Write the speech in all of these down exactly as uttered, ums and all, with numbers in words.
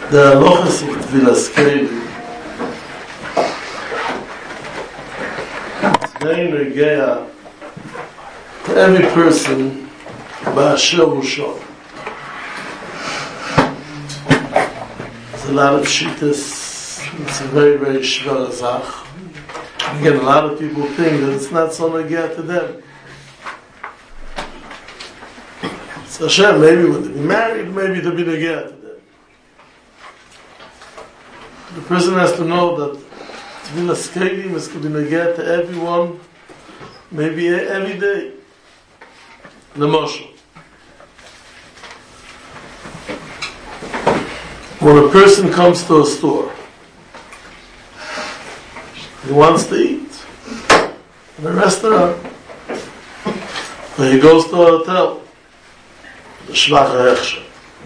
The halachas of Tvilas Kelim. It's very regeya to every person ba'asher hu shon. There's a lot of shittas. It's a very, very shver zach. Again, a lot of people think that it's not so regeya to them. So Hashem, maybe when they be married, maybe they'll be regeya to them. The person has to know that Tvilas Kelim is to be regeya to everyone, maybe every day. The Moshe. When a person comes to a store, he wants to eat in a restaurant, or he goes to a hotel, the Shvacha Hechsher.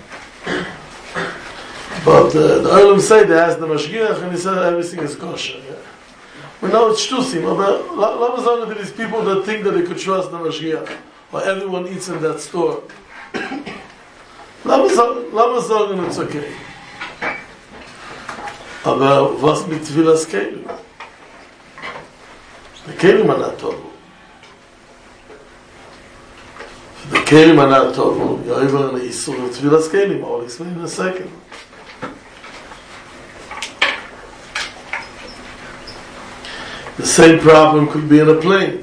But uh, the Olam say they asked the Mashgiach and he said everything is kosher. Yeah. We know it's shtusim, but a lot of these people that think that they could trust the Mashgiach, or everyone eats in that store. Lama sagen it's okay. Aber was mit Tvilas Kelim? The Kelim are not tovu. The Kelim are not tovu. You're over in the Yisur of Tvilas Kelim. I'll explain in a second. The same problem could be in a plane.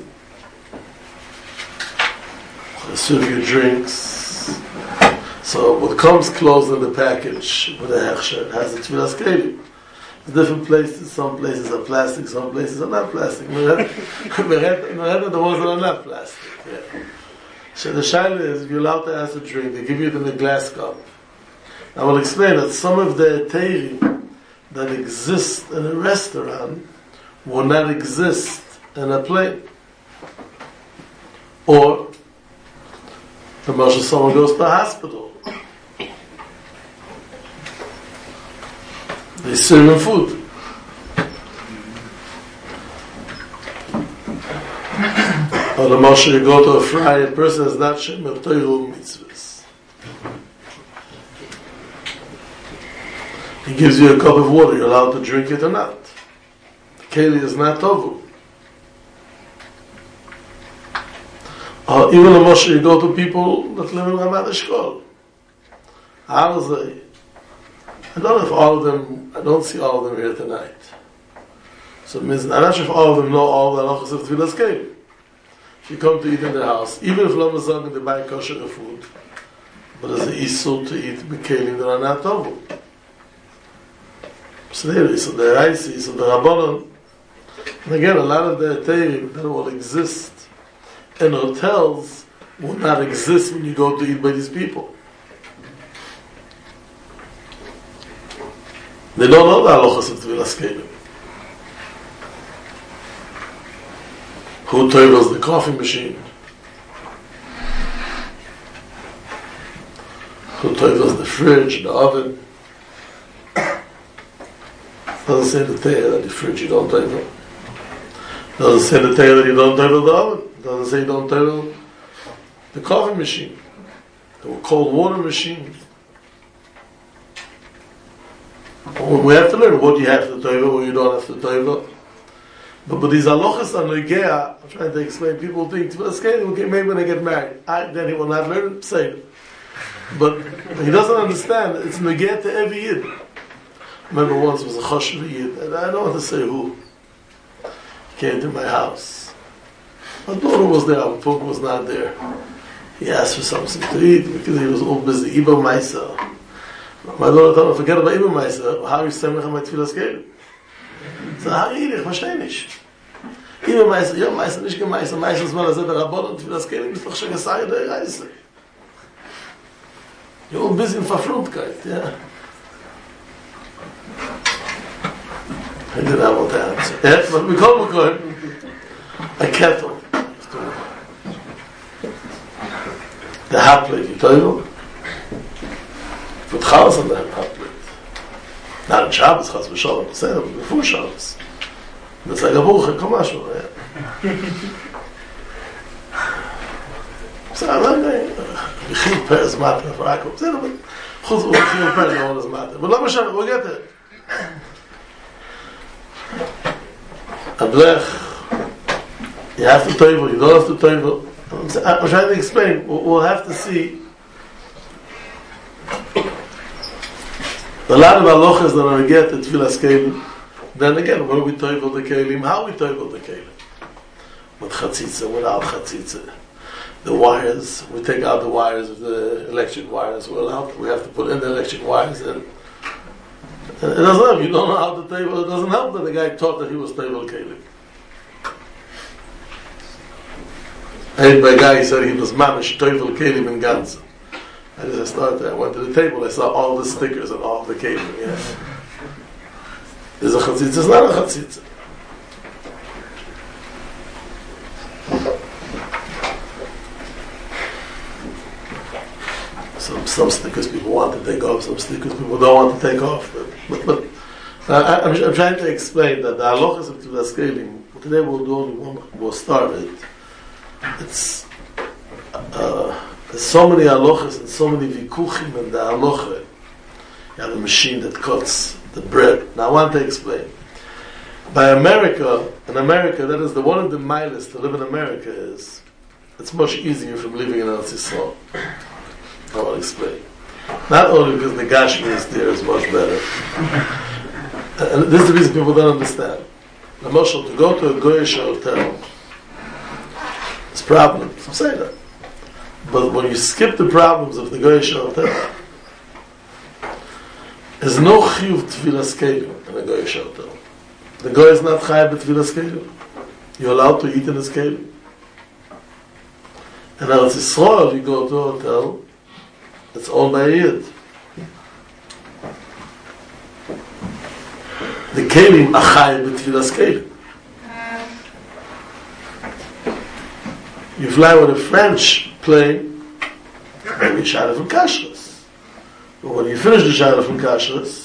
They serve you drinks. So what comes closed in the package with a hechsher has a Tvilas Kelim. Different places, some places are plastic, some places are not plastic. The ones that are not plastic. Yeah. So the shaila is, if you're allowed to ask a drink, they give you it in a glass cup. I will explain that some of the teirim that exist in a restaurant will not exist in a plane. Or, the Moshe, someone goes to a hospital. They serve him food. Or the Moshe, you go to a fry, a person is not shemer toiru mitzvahs. He gives you a cup of water, you're allowed to drink it or not. The keli is not tovu. Or even the Moshe, you go to people that live in Ramat Eshkol. How is it? I don't know if all of them, I don't see all of them here tonight. So it means, I'm not sure if all of them know all the halachas of Tvilas Kelim. If you come to eat in their house, even if Lamazang they buy kosher food, but there's an isur to eat b'kelim that are not tovu. So there is, so the I see, so the Rabbanon, and again, a lot of the teirim that will exist in hotels will not exist when you go to eat by these people. They don't know the halachas of Tvilas Kelim. Who toivels the coffee machine? Who toivels the fridge, the oven? Doesn't say the Torah that the fridge you don't toivel. Doesn't say the Torah that you don't toivel the oven. Doesn't say you don't toivel the coffee machine, the cold water machine. We have to learn what you have to toivel, what you don't have to toivel. But, but these halachas are negeya. I'm trying to explain. People think, okay, maybe when I get married, I, then he will not learn, say it. But he doesn't understand. It's negeya to every yid. I remember once was a choshev yid, and I don't want to say who. He came to my house. My daughter was there, our punk was not there. He asked for something to eat because he was all busy. Iba Maisa. My daughter told him, forget about Iba Maisa. How are you saying my Tvilas Kelim? So how are you eating? Verstehe nicht. Iba Maisa, ja Maisa, nicht gemaisa. Maisa ist mal, er sagt, der Rabbon und Tvilas Kelim ist doch schon gesagt, der Reise. You're all busy in Verfluchtkeit, yeah. I did not want to answer. Yeah, but we call him a kettle. The hot plate, you told him? Put chalas on the hot plate. Not in Shabbos, chas v'sholem, but before Shabbos. It's like a bucha, come on, yeah. So I'm not going. Bechil Per is matter for Akko. Say no, but Chutz Bechil Per no one is matter. But let me show, we'll get there. Ablech, you have to toivel, you don't have to toivel. I'm, I'm trying to explain. We'll, we'll have to see. A lot of halachas that are get at Tfilas Kelim. Then again, when we toivel the Kelim, how we toivel the Kelim? With chatzitza, without chatzitza. The wires, we take out the wires of the electric wires. We're allowed, we have to put in the electric wires. And, and it doesn't help. You don't know how to toivel. It doesn't help that the guy taught that he was toivel Kelim. I heard by a guy, he said he was mamish toivel Kelim in Ganza. And as I started, I went to the table, I saw all the stickers and all the Kelim. Yeah. There's a chatzitza, it's not a chatzitza. Some, some stickers people want to take off, some stickers people don't want to take off. But, but, but I, I'm, I'm trying to explain that the halachas of Tfilas Kelim, today we'll do only one, we'll start it. It's, uh, there's so many halachas and so many vikuchim in the halacha. You have a machine that cuts the bread. Now I want to explain. By America, in America, that is the one of the miles to live in America is, it's much easier from living in Eretz Yisrael. I want to explain. Not only because the Gashmi there is much better. And this is the reason people don't understand. The Moshe, to go to a Goyish hotel, it's problems. I'm saying that. But when you skip the problems of the Goyish hotel, there's no chiyuv Tfilas Kelim in a Goyish hotel. The Goy is not chayav b'Tfilas Kelim. You're allowed to eat in his Kelim. And Eretz Yisrael, you go to a hotel, it's owned by a Yid. The Kelim are chayav b'Tfilas Kelim. You fly with a French plane, maybe shayla from kashrus. But when you finish the shayla from kashrus,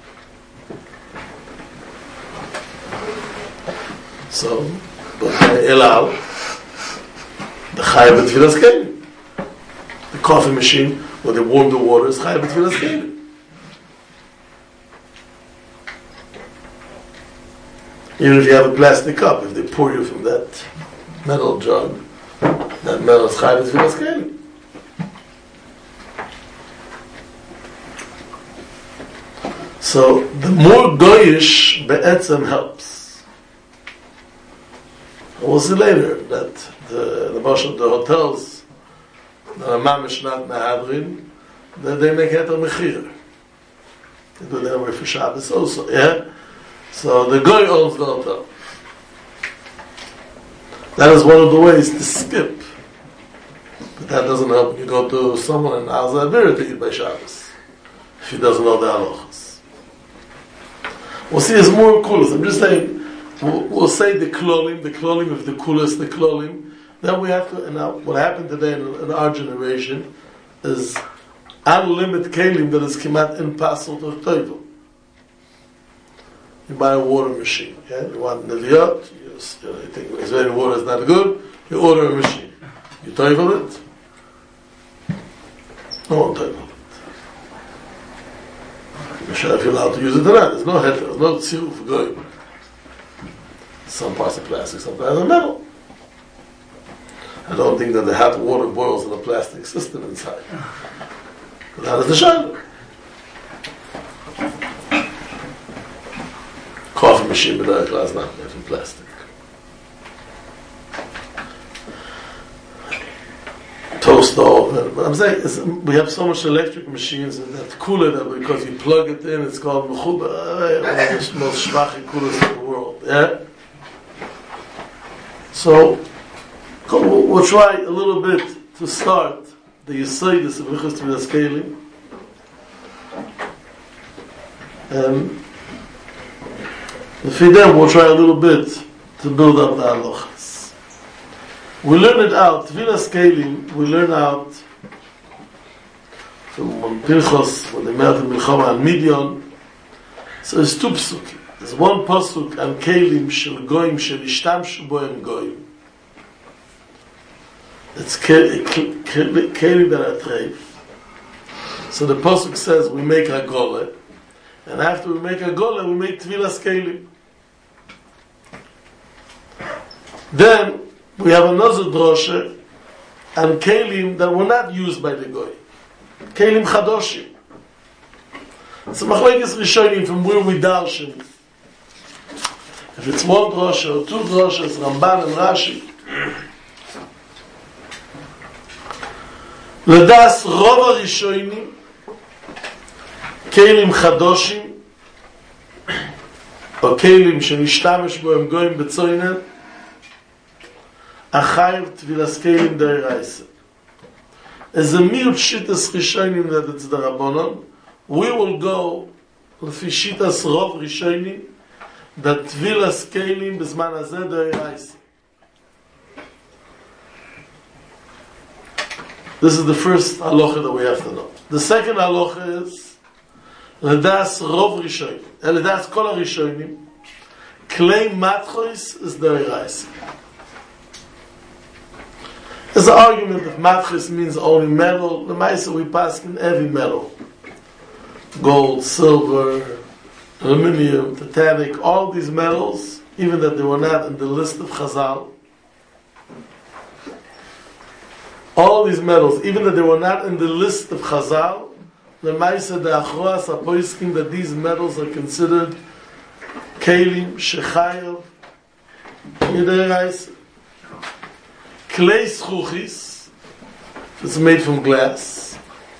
so, but Elal, the chayav b'Tfilas Kelim. The coffee machine where they warm the water is chayav b'Tfilas Kelim. Even if you have a plastic cup, if they pour you from that metal jug, that metal is chayav b'Tfilas Kelim. So the more goyish be'etzem helps. We'll see later that the the most of the hotels that are mamish not mehadrin, that they make heter mechir. They do that way for Shabbos also, yeah? So the goy owns the hotel. That is one of the ways to skip. But that doesn't help when you go to someone in Al-Zabir to eat by Shabbos, if he doesn't know the halachas. We'll see it's more cool. I'm just saying, We'll, we'll say the klolim, the klolim of the coolest, the klolim. Then we have to, and now what happened today in, in our generation is unlimited kelim that is kimat impossible to toivel. You buy a water machine, yeah? You want niliyot, you, you, know, you think Israeli water is not good, you order a machine. You toivel it? No one toivel it. You're sure if you're allowed to use it or not. There's no heter, there's no tziru for goyim. Some parts are plastic, some parts are metal. I don't think that the hot water boils in a plastic system inside. But that is the shayla. Coffee machine with a glass not made from plastic. Toast oven. But I'm saying it's, we have so much electric machines and that cooler that because you plug it in, it's called mechuba. One of the most shvachi coolers in the world. Yeah. So, we'll, we'll try a little bit to start the Yisayidus of Hilchos Tfilas Kelim. And if we then we'll try a little bit to build up the halachas. We learn it out, Tfilas Kelim, we learn out from when Pinchas, when they met in Milchama and Midian. So there's two psukim. There's one pasuk on kelim shel goyim shel ishtamshu bohem goyim. It's kelim that are treif. So the pasuk says we make a gole, and after we make a gole, we make tvilas kelim. Then we have another drosha and kelim that were not used by the goy. Kelim chadoshim. So machlekes rishonim from where we darshan. If it's one drosha or two droshas, Ramban and Rashi. Ledas rov harishonim kelim chadoshim או kelim שנשתמש בו הם גויים בצוינן achayv tvilas kelim d'oraisa. As a miut shitas rishonim that it's the Rabbanon, we will go lefi shitas rov rishonim that tvilas kelim b'zman hazeh d'oraisa. This is the first halacha that we have to know. The second halacha is ledas rov rishonim, and ledas kol harishonim klei matchos is d'oraisa. There's an argument if matchis means only metal. The Maisa we pass in every metal. Gold, silver, aluminum, titanic, all these metals, even that they were not in the list of Chazal. All these metals, even that they were not in the list of Chazal, the Maisa the Achroas are poisking that these metals are considered kelim, shechayav, midiraisa. Klei schuchis, it's made from glass.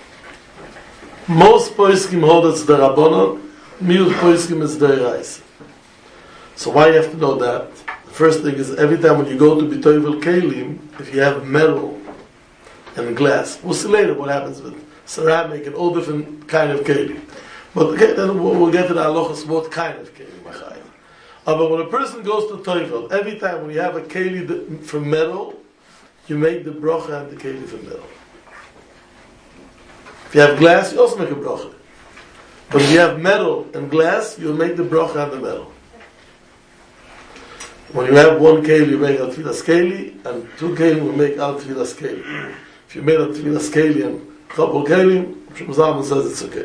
Most poiskim hold it's the Rabbanon, miut poiskim is the Eraisa. So why you have to know that? The first thing is every time when you go to bitoivel kelim, if you have metal and glass, we'll see later what happens with ceramic and all different kind of kelim. But okay, then we'll, we'll get to the halachas what kind of kelim. Uh, but when a person goes to toivel, every time when you have a keli from metal, you make the bracha and the keli from metal. If you have glass, you also make a bracha. But if you have metal and glass, you make the bracha and the metal. When you have one keli, you make al tfilas keli, and two keli, you make al tfilas keli. If you made al tfilas keli and couple keli, Shmuel says it's okay.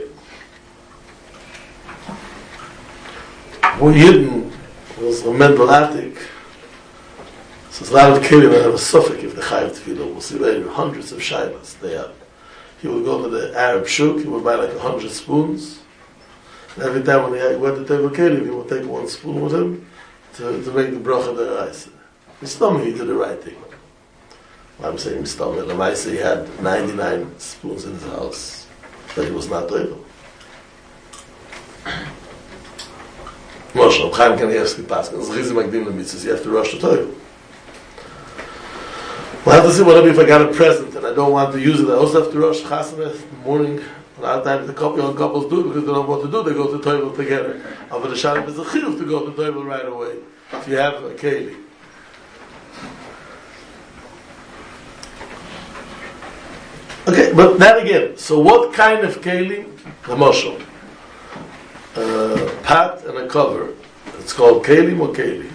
When Yidden was a mental attic, so it's a lot of keli that have a suffix if the chayav tefillah. We'll see later hundreds of shaylas they have. He would go to the Arab shuk, he would buy like a hundred spoons, and every time when he went to table keli, he would take one spoon with him to, to make the bracha deraisa. Mistameh, he did the right thing. I'm saying Mistameh, Lamaisa, he had ninety-nine spoons in his house, but he was not able. Moshe, Chaim Kanievsky Paskin, it's Chizi Magdim Lemitzvahs, you have to rush the toilet. We'll have to see what if I got a present and I don't want to use it. I also have to rush Chasana in the morning. A lot of times the couple young couples do it because they don't know what to do. They go to the toilet together. But the Shalom is a chiyuv to go to the toilet right away if you have a keli. Okay, but then again, so what kind of keli? The Moshe. A pat and a cover. It's called kelim or keli?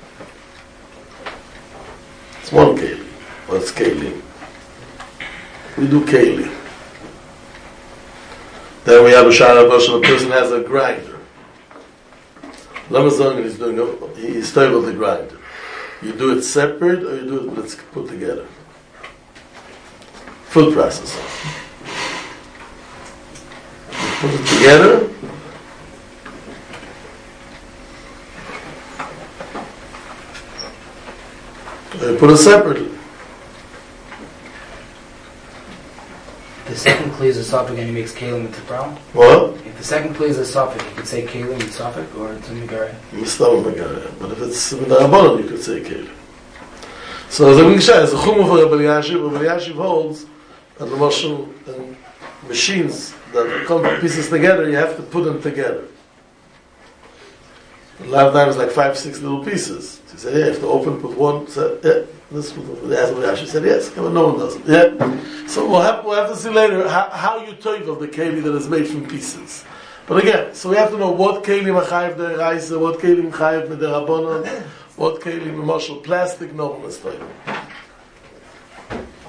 It's one keli. What's kelim? We do keli. Then we have a shara bush, a person has a grinder. Lamazong is doing a, he's stable the grinder. You do it separate or you do it let's put together. Food processor. You put it together. Or you put it separately. The second kli is a suffix and he makes kelim into brown. What? If the second kli is a suffix, you could say kelim and suffix, or it's a megara. Mistam megara. But if it's with the Rabbanon, you could say kelim. So as a Mishnah, as a chumah for Rabbi Yashiv, Rabbi Yashiv holds that the Moshe and machines that come pieces together, you have to put them together. A lot of times, like five, six little pieces. So you say, yeah, you have to open, put one. So, yeah, this one. She said, yes, but no one does it. Yeah. So we'll have, we'll have to see later how, how you take of the keli that is made from pieces. But again, so we have to know what keli machayev the raisa, what keli machayev the rabbanon, what keli marshal plastic, no one is taking.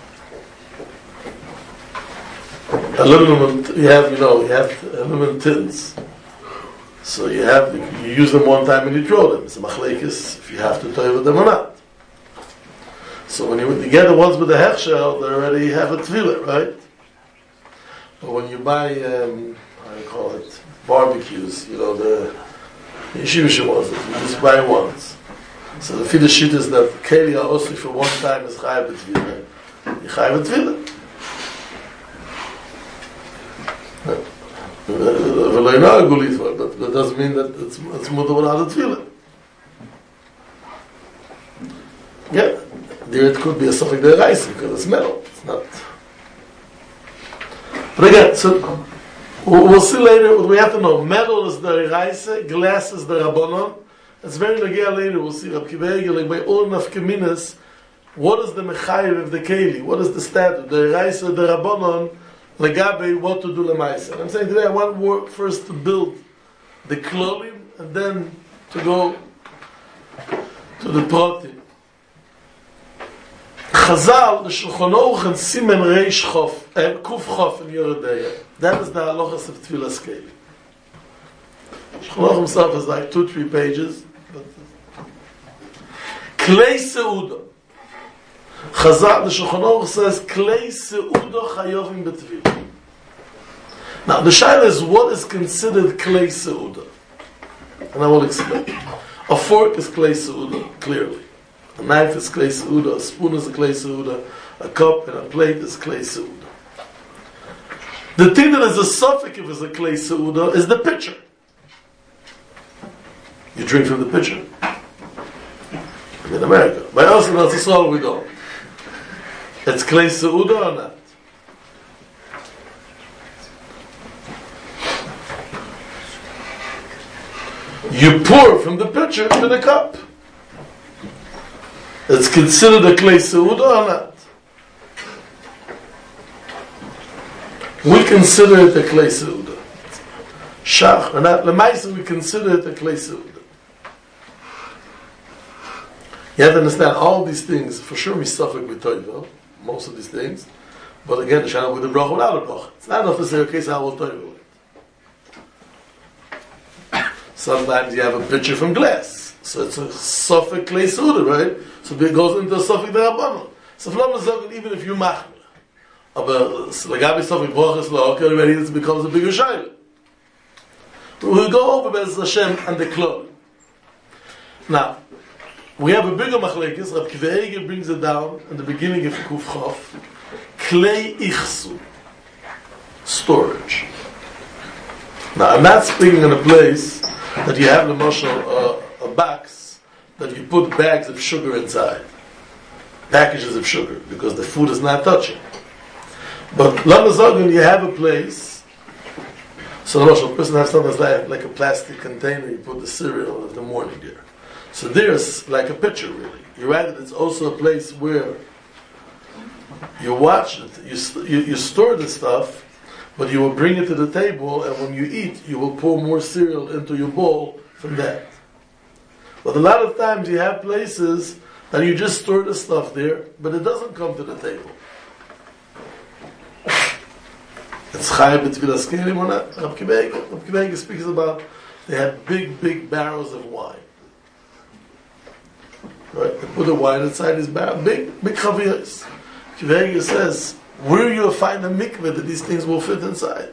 aluminum, you have, you know, you have aluminum tins. So you have, you use them one time and you throw them. It's a machlekes if you have to toilet them or not. So when you, you get the ones with the hechshel, they already have a tefillah, right? But when you buy, um, how do you call it, barbecues, you know, the yeshivish ones, you just buy ones. So the fida shit is that keli are also for one time is chayav b'tefillah. You chayav b'tefillah. But that doesn't mean that it's it's mutter without a tefillah. Yeah, there it could be a suffix deraisa because it's metal. It's not. But again, so we'll see later. What we have to know: metal is the deraisa, glass is the rabbanon. It's very nagea later. We'll see Rab Kiva Eiger, like by all nafkaminas. What is the mechayev of the keli? What is the statute? The deraisa, the rabbanon. Legabe, what to do lemaisa. I'm saying today I want work first to build the klolim and then to go to the proti. Chazal, the Shulchan Aruch and Simen Reish Chof, and Kuf Chof in Yeredeya. That is the halachas of Tfilas Keli. Shulchan Aruch himself is like two, three pages. Klei Seudah. Chazal, the Shulchan Aruch says, Klei Seudah Chayovim B'Tefillah. Now, the shaila is, what is considered Klei Seudah? And I will explain. A fork is Klei Seudah, clearly. A knife is Klei Seudah, a spoon is a Klei Seudah, a cup and a plate is Klei Seudah. The thing that is a suffix if it's a Klei Seudah is the pitcher. You drink from the pitcher. In America. By us in Israel we don't. It's Klei Seudah or not? You pour from the pitcher into the cup. It's considered a Klei Seudah or not? We consider it a Klei Seudah. Shach or not? Lemaisa, we consider it a Klei Seudah. You have to understand all these things. For sure, we suffer with toivel, most of these things. But again, the shana with the bracha without a bracha. It's not enough to say, okay, so I will toivel it. Sometimes you have a pitcher from glass, so it's a suffix Klei Seudah, right? So it goes into a suffix derabbanon. So even if you machmir, but legabi suffix brachas lo, already it becomes a bigger shayla. We'll go over Be'ez Hashem and the klol. Now, we have a bigger machlekes. Rab Kiva Eiger brings it down in the beginning of Kuf Chof. Klei ichsu, storage. Now, I'm not speaking in a place that you have the mashal, uh, a box that you put bags of sugar inside, packages of sugar, because the food is not touching. But lamazagan, you have a place. So the mashal, a person has something like, like a plastic container. You put the cereal of the morning there. So there's like a pitcher, really. You're right that it's also a place where you watch it, you, st- you, you store the stuff, but you will bring it to the table, and when you eat, you will pour more cereal into your bowl from that. But a lot of times you have places that you just store the stuff there, but it doesn't come to the table. It's chayav b'tfilas kelim or not? Rab Kiva Eiger. Rab Kiva Eiger speaks about they had big, big barrels of wine. Right? They put the wine inside his barrel, big, big chaviyos. Kiva Eiger says, where you find a mikveh that these things will fit inside?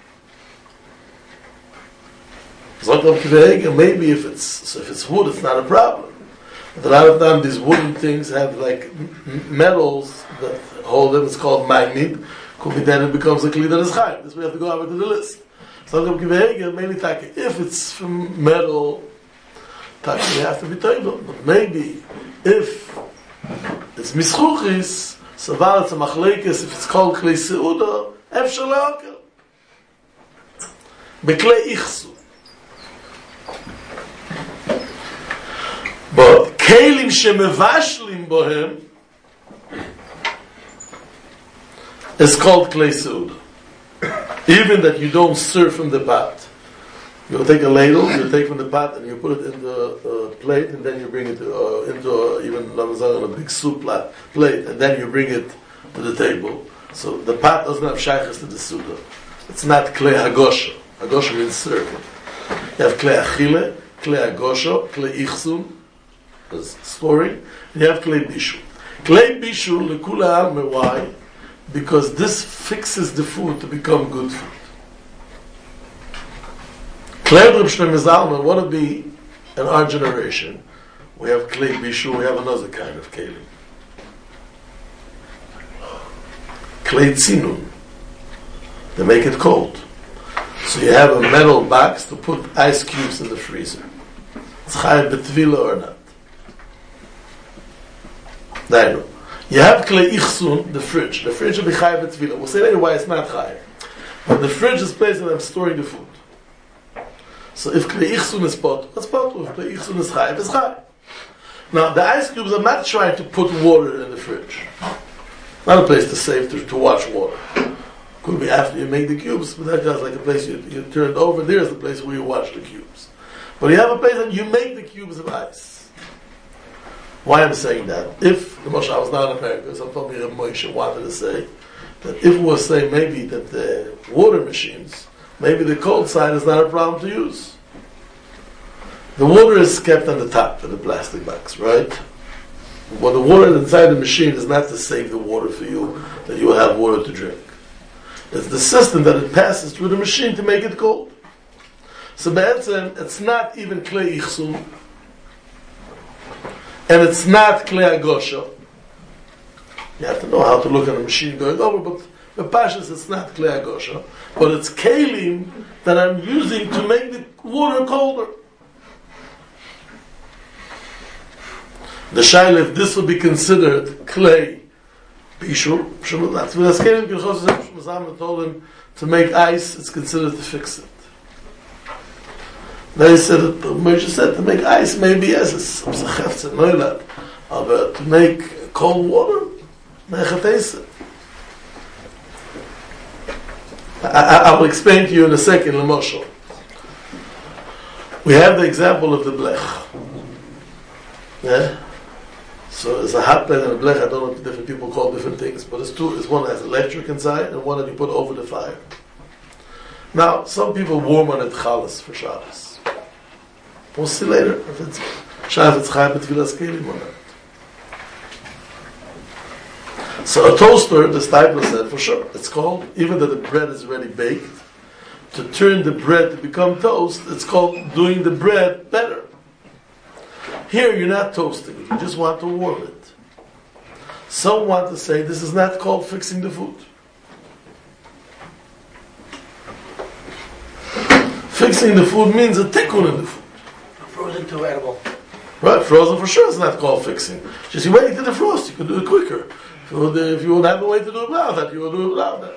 Maybe if it's so if it's wood, it's not a problem. But a lot of times these wooden things have like m- metals that hold them. It's called magnit. Could be then it becomes a kli that is chayv. This we have to go over to the list. So maybe if it's from metal, you have to be toivel. But maybe if it's mischuchis. So while it's a machlekes, if it's called Klei Seudah, efshar le'okel. Beklei ichsu. But kelim shemevashlim bohem is called Klei Seudah. Even that you don't serve from the pot. You'll take a ladle, you take from the pot, and you put it in the uh, plate, and then you bring it uh, into uh, even Lamazan, a big soup plate, and then you bring it to the table. So the pot doesn't have shaykhs to the suda. It's not klei hagosha. Hagosha means serving. You have klei achile, klei hagosha, klei ichsun, that's story. And you have klei bishul. Klei bishul lekula alme, why? Because this fixes the food to become good food. Klei Reb Shlomo Zalman, what would be in our generation? We have klei bishul, we have another kind of kelim. Klei tzinun. They make it cold. So you have a metal box to put ice cubes in the freezer. It's chayav b'tvila or not? No. You have klei ichsun, the fridge. The fridge will be chayav b'tvila. We'll say later why it's not chayav. But the fridge is place that I'm storing the food. So if klei ichsun is pot, what's pot? If klei ichsun is chayav, it's chayav. Now the ice cubes, I'm not trying to put water in the fridge. Not a place to save, to, to watch water. Could be after you make the cubes, but that's like a place you, you turn it over. There's the place where you watch the cubes. But you have a place that you make the cubes of ice. Why I'm saying that? If the Moshe, I was not in America, so probably Reb Moshe wanted to say that if we were saying maybe that the water machines, maybe the cold side is not a problem to use. The water is kept on the top of the plastic box, right? Well, the water inside the machine is not to save the water for you, that you will have water to drink. It's the system that it passes through the machine to make it cold. So be'etzem, it's not even klei ichsun, and it's not klei agosha. You have to know how to look at a machine going over, but the pashas, it's not klei agosha, but it's kelim that I'm using to make the water colder. The shaila, if this would be considered klei bishul, that's what Kelim told him to make ice. It's considered to fix it. They said, Moshe said to make ice, maybe yes, it's some sechefts and noilat, but to make cold water, nechateis. I, I will explain to you in a second, L'moshel. We have the example of the blech. Yeah. So it's a hot plate and a blech. I don't know if different people call different things, but it's two. It's one that has electric inside and one that you put over the fire. Now, some people warm on it chalas for Shabbos. We'll see later if it's Shabbos chayv b'tfilas kelim or not. So a toaster, the Stipler said, for sure, it's called, even though the bread is already baked, to turn the bread to become toast, it's called doing the bread better. Here you're not toasting it, you just want to warm it. Some want to say this is not called fixing the food. Fixing the food means a tikkun in the food. Frozen to edible. Right, frozen for sure is not called fixing. Just you wait to defrost, you could do it quicker. If you would, if you would have a way to do it without that, you would do it without that.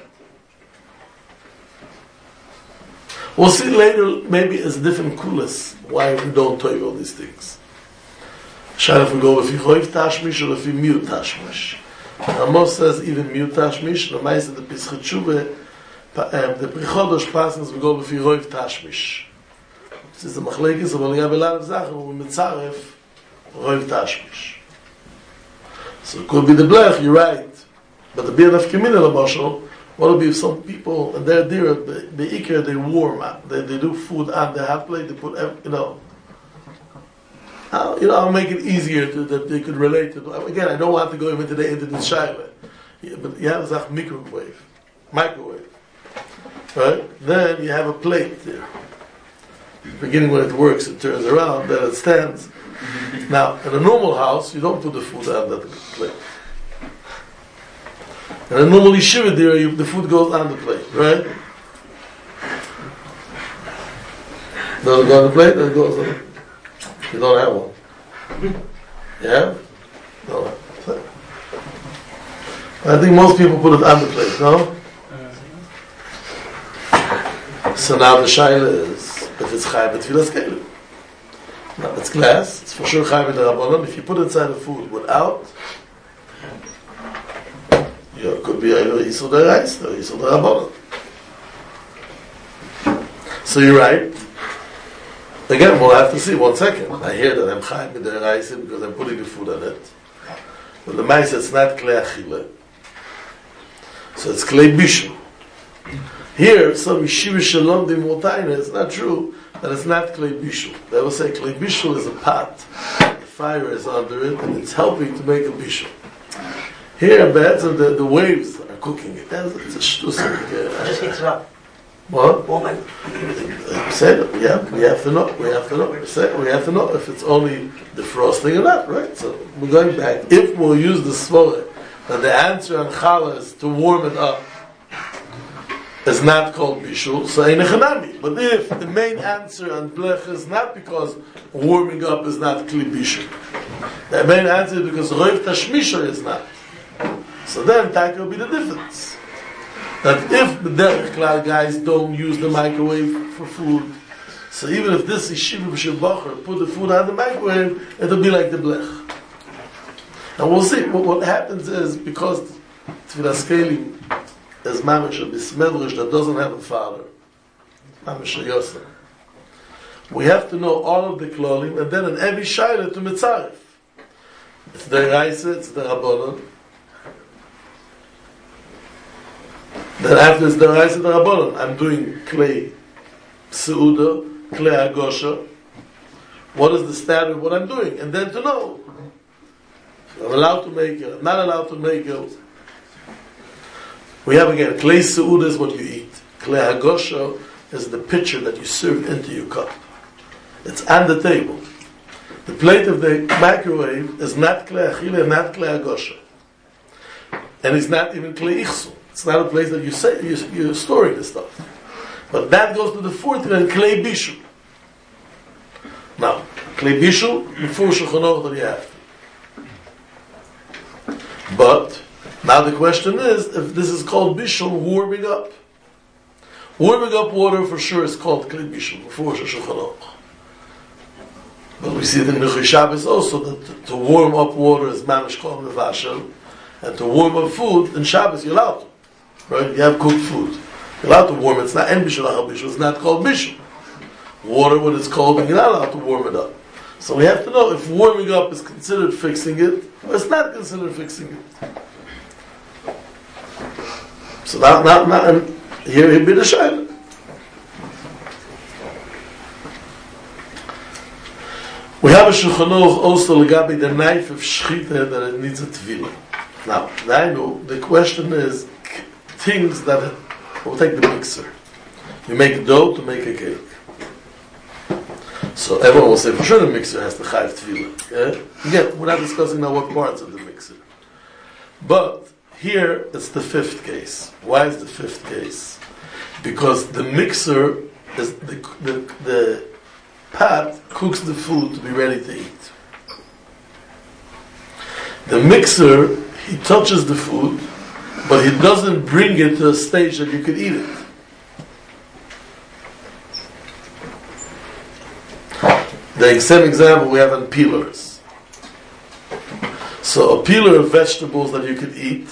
We'll see later, maybe it's different kulas, why we don't tell you all these things. Shall if we go if you choiv tashmish or if you mute tashmish. Amos says even mute tashmish, the mice of the Pischat Shuvah, the Prichodosh passes we go if you choiv tashmish. This is the machlekes of Aliyah Belav Zachar, we mitzaref choiv tashmish. So it could be the blech, you're right. But the beer of Keminah L'moshel, what would be if some people, and they're there, the ikar, they warm up, they, they do food on the hot plate, they put, you know, I'll, you know, I'll make it easier to, that they could relate to. Again, I don't want to go even today into the shaila, yeah, but you have a microwave, microwave, right? Then you have a plate there. Beginning when it works, it turns around, then it stands. Now, in a normal house, you don't put the food on that plate. In a normal yeshiva there, you, the food goes on the plate, right? Does it go on the plate? Then it goes on. You don't have one. You have? No. I think most people put it on the plate, no? So now the shaila is, if it's chayv b'tfilas kelim. Now it's glass, it's for sure chayv b'derabbanan. If you put inside the food without, you know, it could be either isur deraisa or isur derabbanan. So you're right. Again, we'll have to see. One second. I hear that I'm chayv b'deraisa because I'm putting the food on it. But the ma'aseh, it's not klei achila. So it's klei bishul. Here, some yeshiva shalom dim motaina, it's not true that it's not klei bishul. They will say klei bishul is a pot, the fire is under it, and it's helping to make a bishul. Here, the, the, the waves are cooking it. That's, it's a shtus. It just heats it up. What? Woman. Say we have, we have to know. We have to know. We have to know if it's only defrosting or not, right? So we're going back. If we'll use the svore, that the answer on challah is to warm it up, is not called bishul, so ein echanami. But if the main answer on blech is not because warming up is not kli bishul, the main answer is because roiv tashmisha is not. So then that will be the difference. That if the derech klal guys don't use the microwave for food, so even if this yeshiva b'shebacher put the food on the microwave, it'll be like the blech. And we'll see. What, what happens is, because tefillah scaling is mamish a bismedrish that doesn't have a father, mamish a yosef, we have to know all of the klolim, and then in every shayla to mitzaref. It's the Raisa, it's the Rabbanon. Then after it's the Raisa, the Rabbanon. I'm doing klei seuda, klei agosha. What is the standard of what I'm doing? And then to know. I'm allowed to make it, I'm not allowed to make it. We have again, klei seuda is what you eat. Klei agosha is the pitcher that you serve into your cup. It's on the table. The plate of the microwave is not klei achila, not klei agosha. And it's not even klei ichsu. It's not a place that you say, you, you're storing the stuff. But that goes to the fourth and klei bishul. Now, klei bishul, before Shulchan Aruch that you have. But, now the question is, if this is called bishul, warming up. Warming up water for sure is called klei bishul, before Shulchan Aruch. But we see it in Nechei Shabbos also, that to, to warm up water is mamish called mevashel, and to warm up food, in Shabbos you're allowed to. Right? You have cooked food. You're allowed to warm it. It's not en bishul achal bishul, it's not called bishul. Water, when it's cold, and you're not allowed to warm it up. So we have to know if warming up is considered fixing it, or it's not considered fixing it. So now, now, now here he'd be the shayla. We have a Shulchan Aruch also legabi the knife of shchita that it needs a tefillah. Now, I know the question is things that we'll take the mixer. You make dough to make a cake. So everyone will say for sure the mixer has the chayiv tefillah. Yeah? Again, we're not discussing now what parts of the mixer. But here it's the fifth case. Why is the fifth case? Because the mixer is the the, the pot cooks the food to be ready to eat. The mixer, he touches the food, but he doesn't bring it to a stage that you can eat it. The same example we have in peelers. So a peeler of vegetables that you could eat,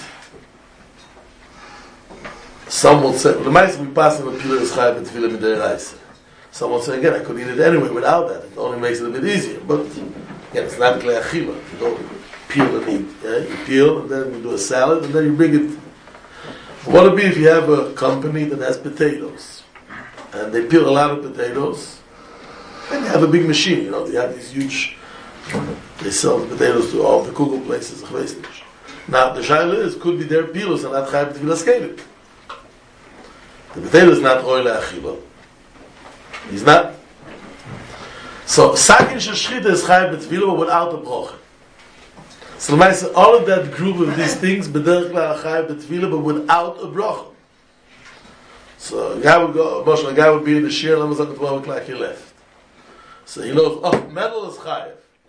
some will say, the mice we pass on a peeler is chayav b'tefillah mid'oraisa. Some will say again, I could eat it anyway without that. It only makes it a bit easier. But again, it's not klei achila. You don't peel and eat. Yeah? You peel and then you do a salad and then you bring it. What would it be if you have a company that has potatoes and they peel a lot of potatoes and you have a big machine, you know, they have these huge, they sell the potatoes to all the kugel places. Now the shayla is, could be their peelers and not chayav b'tefillah skelim. The potato is not oil achila. He's not. So sakin sheshchita is chayav b'tefillah but without a brocha. So the all of that group of these things b'derech klar chayav b'tefillah but without a brocha. So a guy would go, a guy would be in the shir, and at twelve o'clock he left. So he knows, oh, metal is chayav.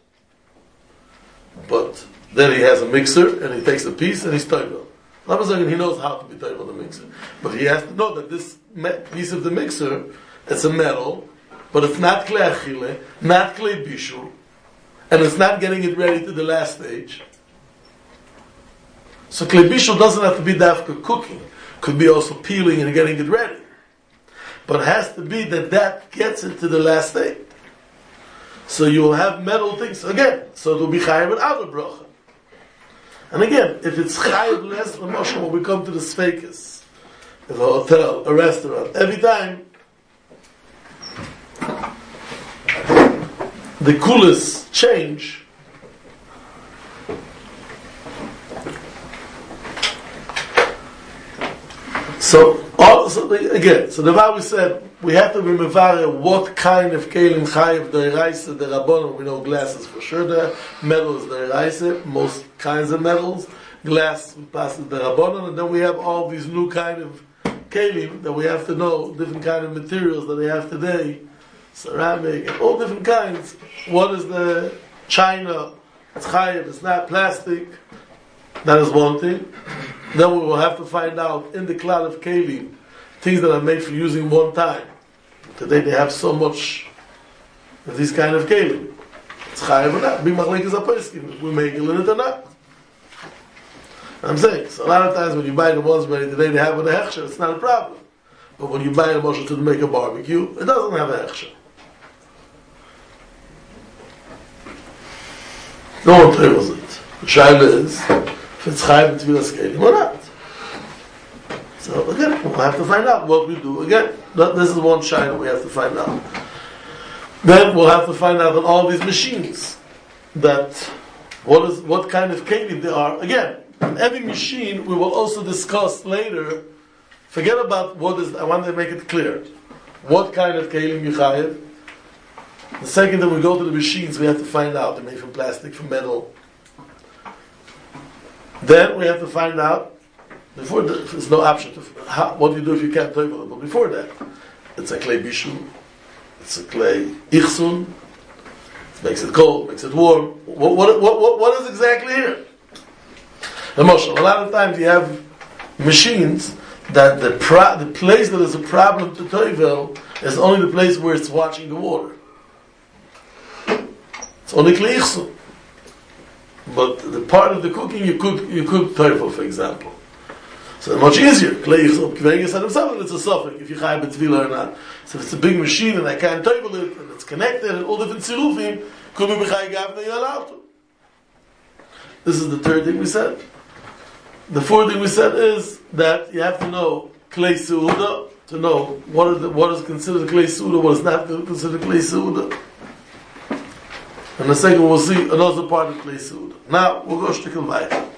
But then he has a mixer and he takes a piece and he's toivel. He knows how to be toivel the mixer, but he has to know that this piece of the mixer, it's a metal, but it's not klei achile, not klei bishul, and it's not getting it ready to the last stage. So klei bishul doesn't have to be dafka cooking; could be also peeling and getting it ready. But it has to be that that gets it to the last stage. So you will have metal things again. So it will be chayav without a bracha. And again, if it's chayiv less l'moshel, when we come to the sfeikus, if a hotel, a restaurant, every time the coolest change, so also again, so the way we said we have to remember what kind of kelim chayiv deraisa the rabbanon. We know glass is for sure the metal is deraisa, most kinds of metals. Glass passes the rabbanon, and then we have all these new kind of kelim that we have to know, different kind of materials that they have today, ceramic and all different kinds. What is the china? It's chayiv. It's not plastic. That is one thing. Then we will have to find out in the cloud of kelim things that are made for using one time. Today they have so much of these kind of kelim. It's chayiv or not. Big machlek is a poskim. We make it or not. I'm saying, so a lot of times when you buy the ones ready today they have a hechsher, it's not a problem. But when you buy a moshel to make a barbecue, it doesn't have a hechsher. No one tells it. The shaila is if it's chayiv and tefillas kelim or not. So again, we'll have to find out what we do. Again, this is one shaila we have to find out. Then we'll have to find out on all these machines that what is what kind of kelim they are. Again, in every machine we will also discuss later. Forget about what is. I want to make it clear. What kind of kelim you chayiv? The second that we go to the machines, we have to find out they're made from plastic, from metal. Then we have to find out. Before the, there's no option to how, what do you do if you can't toivel it. But before that, it's a clay bishul, it's a clay ichsun. It makes it cold, makes it warm. What what what what, what is exactly here? A lot of times you have machines that the pro, the place that is a problem to toivel is only the place where it's watching the water. It's only clay ichsun. But the part of the cooking you could you could toivel, for example. So it's much easier. Clay ichsun. Kvegas said himself it's a suffix if you chayiv b'tefillah or not. So if it's a big machine and I can't toivel it and it's connected and all different tzirufim, could be b'chayiv gav you're allowed to. This is the third thing we said. The fourth thing we said is that you have to know clay seuda to know what is the, what is considered clay seuda, what is not considered clay seuda. And the second we'll see another part of clay seuda. Now we'll go shtickle weiter.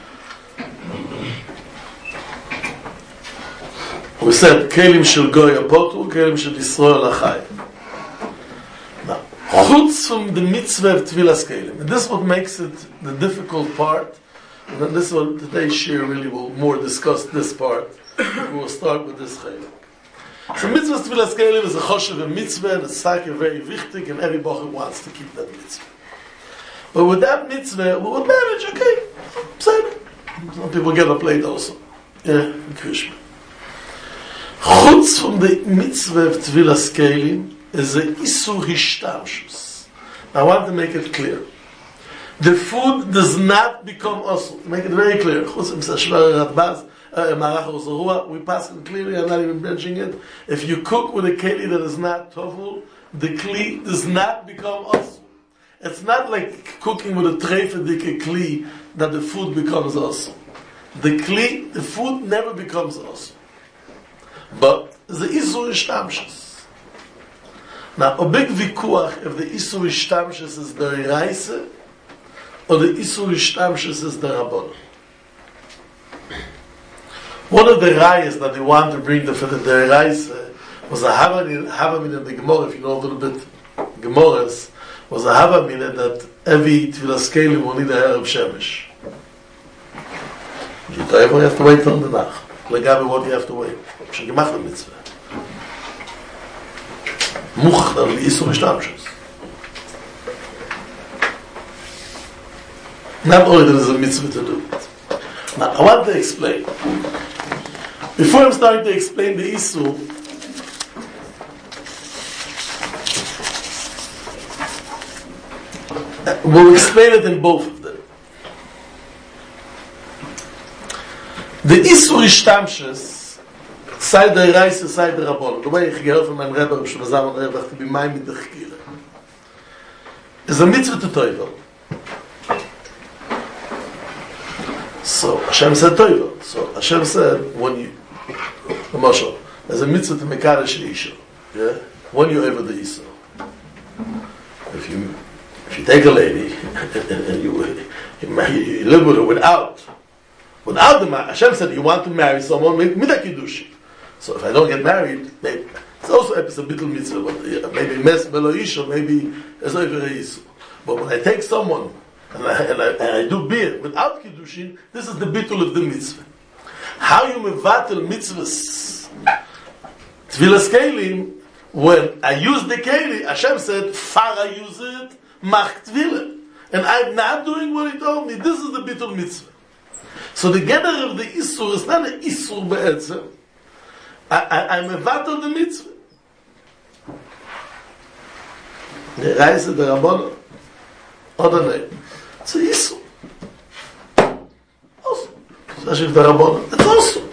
We said kelim shel goy apotu, kelim shel Yisrael achai. Now, chutz from the mitzvah of tefillas kelim, and this is what makes it the difficult part. And this is what today's shir really will more discuss this part. We will start with this chaylik. So mitzvah tefillas kelim is a choshev and mitzvah, and it's like very wichtig, and every bocher wants to keep that mitzvah. But with that mitzvah, we will manage. Okay, so some people get a plate also. Yeah, Krishma. Chutz from the mitzvah of tefillas kelim is a isur hishtamshus. I want to make it clear. The food does not become asur. Make it very clear. Chutz from Shvar Radbaz, Marach Ozorua, we pass it clearly. I'm not even mentioning it. If you cook with a keli that is not tofu, the kli does not become asur. It's not like cooking with a treifedike kli that the food becomes asur. The kli, the food never becomes asur. But the isur ishtamshus. Now, a big vikuach if the isur ishtamshus is the reise or the isur ishtamshus is the rabbon. One of the rayas that they want to bring the, the, the reise was a havamin in the Gemara. If you know a little bit Gemaras, was a havamin that every tefillas kelim will need a erev shemesh. You have to wait till the nach. Legabe what you have to wait. Schon gemacht the mitzvah. Much that the isur ishtamshus. Not only there is a mitzvah to do it. Now, I want to explain. Before I'm starting to explain the isur, we'll explain it in both of them. The isur ishtamshus, side the reise, side the rabbon. The way I hear from my Rebbe, Rosh Hashanah, I have to be mine with the chikira. Is a mitzvah to toivel. So Hashem said Toiva. So Hashem said, when you, Moshe, there's a mitzvah to Mekadesh Isha. Yeah? When you're over the Isha. If you if you take a lady and you, you, you live with her without without the marriage, Hashem said you want to marry someone with Kiddush. So if I don't get married, maybe it's also a bittul mitzvah, but yeah, maybe mes belo isha, maybe it's over Yisrael. But when I take someone and I, and I, and I do beer without kiddushin, this is the bittul of the mitzvah. How you mevatel mitzvahs? Tvilas kelim. When I use the keli, Hashem said, "Far I use it, mach tvila," and I'm not doing what He told me. This is the bittul mitzvah. So the gather of the isur is not an isur be'etzem. I, I, I'm a vatal the mitzvah. The Reise the Rabbana, other name, it's a isur. Also, especially the Rabbana, it's also.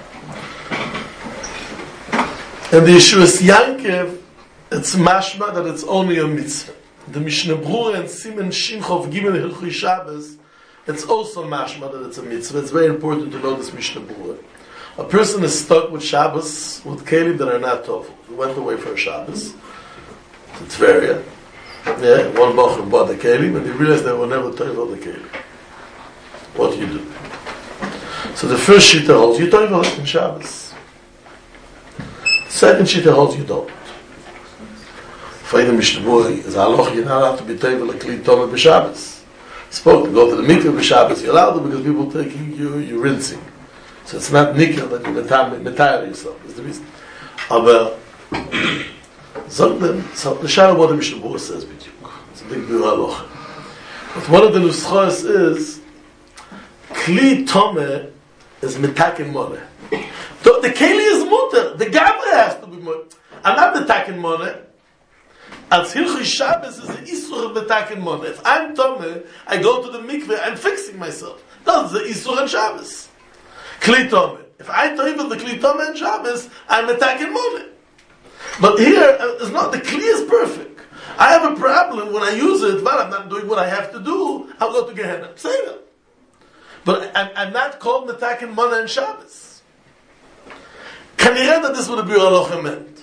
And the Yeshua's Yankev, it's mashma that it's only a mitzvah. The Mishnah Brura and Simen Shimchov Gimel Hilchei Shabbos, it's also mashma that it's a mitzvah. It's very important to know this Mishnah Brura. A person is stuck with Shabbos, with kelim that are not tofu. He went away for a Shabbos to Tveria. Yeah, one bocher bought the kelim, and he realized they were never tofu the kelim. What do you do? So the first shita holds, you tofu in Shabbos. Second shita holds you don't. For the Mishnah Brura is halacha you're not allowed to be tofu like kli tomeh b'Shabbos. Spoke to go to the mikveh b'Shabbos. You're allowed to because people taking you, you're rinsing. So it's not nikkel that you metire yourself. Is the reason. Aber so the shadow what the Mishnah Brura says b'diuk. It's a big biur halacha. But one of the nuschos is kli tomeh is metaken moneh. The keli is mutter. The gabra has to be mutter. I'm not metaken moneh. Als Hilchei Shabbos is the isur of metaken moneh. If I'm tomeh, I go to the mikveh. I'm fixing myself. That's the isur on Shabbos. Kli tomeh. If I toiv the kli tomeh on Shabbos, I'm metaken moneh. But here, it's not the kli is perfect. I have a problem when I use it. But I'm not doing what I have to do. I'll go to Gehenna. Say that. But I'm, I'm not called metaken moneh on Shabbos. Can you read that this would be biur halacha meant?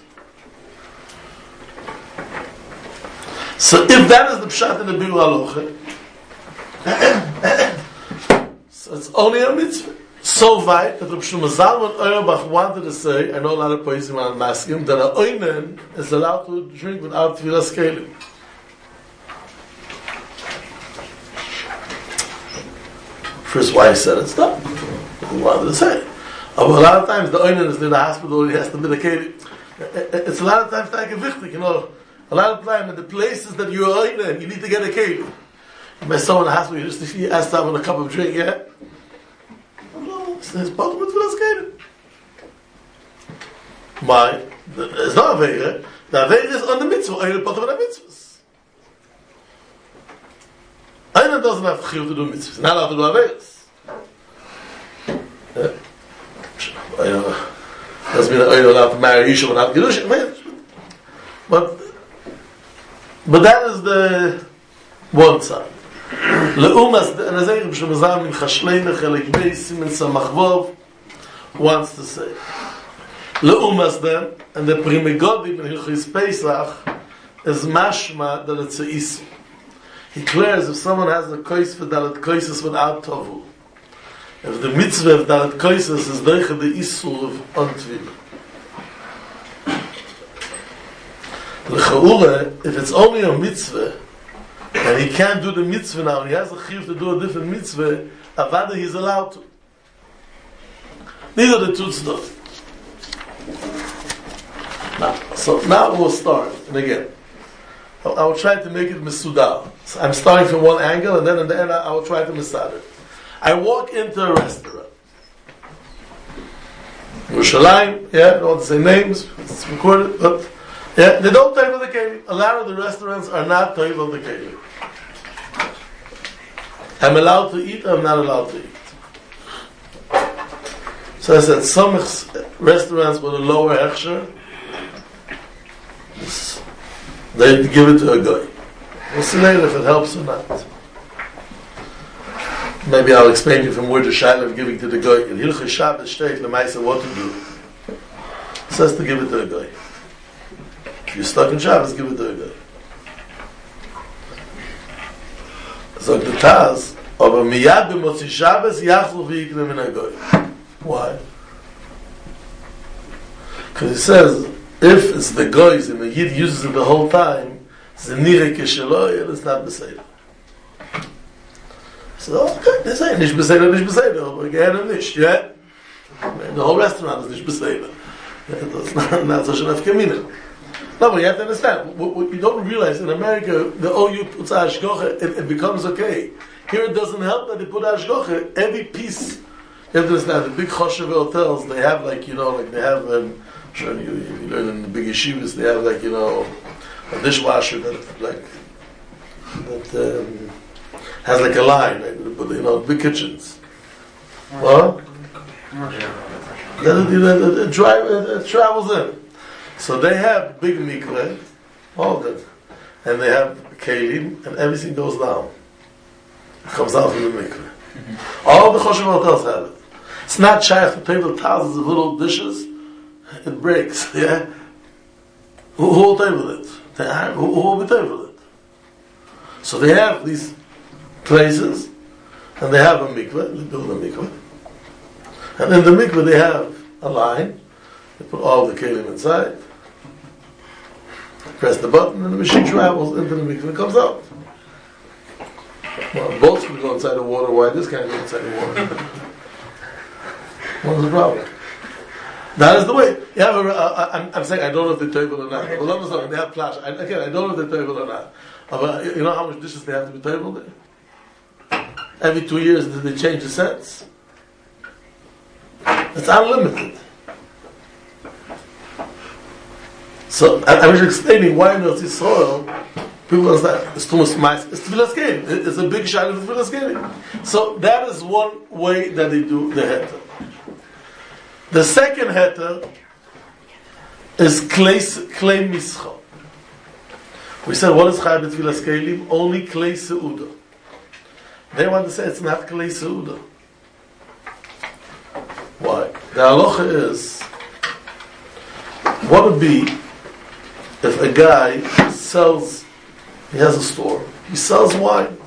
So if that is the pshat in the biur halacha, so it's only a mitzvah. So weit that Reb Shlomo Zalman Auerbach wanted to say, I know a lot of poesim are masking, that a oinen is allowed to drink without tvilas kelim. First, why he said it, stop. He wanted to say it. But a lot of times the oinen is near the hospital, he has to be the kelim. It's a lot of times like a wichtig, you know. A lot of times in the places that you're oinen, you need to get a kelim. By someone in the hospital, you just he asked to have a cup of drink, yeah? No, it's his bottom with tvilas kelim. Why? It's not a veira. The veira is on the mitzvah, oinen bottom of the mitzvahs. Oinen doesn't have chiyuv to do mitzvahs. Not allowed to do aveiras. Yeah? Doesn't mean that you're allowed to marry Isha without Kiddush. But, but that is the one side. Le'umas, and as Eirib Shemazam in Chashleina Chelik Bey Simen Samachvov wants to say. Le'umas then, and the Primigodim in Hilchis Pesach is mashma that it's a Isu. He declares if someone has a kois for dalet koises without tovu, if the mitzvah of dalet koises is doiche the isur of ontvila. L'chaura, if it's only a mitzvah, and he can't do the mitzvah now, and he has a chiyuv to do a different mitzvah, avada he's allowed to. These are the two stuff. Now, so now we'll start, and again, I, I will try to make it mesudar. So I'm starting from one angle, and then in the end I will try to mesudar it. I walk into a restaurant. Yerushalayim, yeah, I don't want to say names, it's recorded, but yeah, they don't table the kelim. A lot of the restaurants are not table the kelim. I'm allowed to eat, I'm not allowed to eat. So I said, some restaurants with a lower hechsher, they give it to a guy. We'll see later if it helps or not. Maybe I'll explain to you from where the Shaila of giving to the guy. In Hilchos Shabbos state Lemaisa what to do. It says to give it to the guy. If you're stuck in Shabbos, give it to the guy. So the Taz, aber miyad b'motzi Shabbos yachlu v'yikne min ha-goy. Why? Because he says, if it's the goys and the Yid uses it the whole time, it's the nire kisheloi and it's not beseder. So, okay, they say, nish beseder, nish beseder, but again, and nish, yeah? The whole restaurant is nish beseder. That's not, not such enough kamina. No, but you have to understand, what, what you don't realize, in America, the O U puts hashgocha, it, it becomes okay. Here it doesn't help that they put hashgocha, every piece, you have to understand, the big choshev hotels, they have like, you know, like they have, um, I'm sure you, you learn in the big yeshivas, they have like, you know, a dishwasher that, like, that um, has like a line, like, but you know, big kitchens. What? Then it, it, it, it, it travels in. So they have big mikveh, all good, and they have kelim, and everything goes down. It comes out from the mikveh. Mm-hmm. All the choshev hotels have it. It's not shaykh to table thousands of little dishes. It breaks. Yeah. Who, who will table it? Who, who will be table it? So they have these places, and they have a mikveh. They build a mikveh, and in the mikveh they have a line. They put all the kelim inside. Press the button and the machine travels into the mikveh and comes out. Well, boats can go inside the water. Why this can't go inside the water? What's the problem? That is the way. You have a, uh, I'm, I'm saying I don't know if they're table or not. Well, I'm sorry, they have plash. I, again, I don't know if they're table or not. But you know how much dishes they have to be table there? Every two years, did they change the sets? It's unlimited. So I, I was explaining why in Eretz Yisrael people understand it's too much mice. It's tefillas kelim. It's a big shot of tefillas kelim. So that is one way that they do the heter. The second heter is klei klei mischa. We said what is chayv tefillas kelim? Only klei seuda. They want to say it's not klei seuda. Why? The halacha is what would be if a guy sells, he has a store, he sells wine.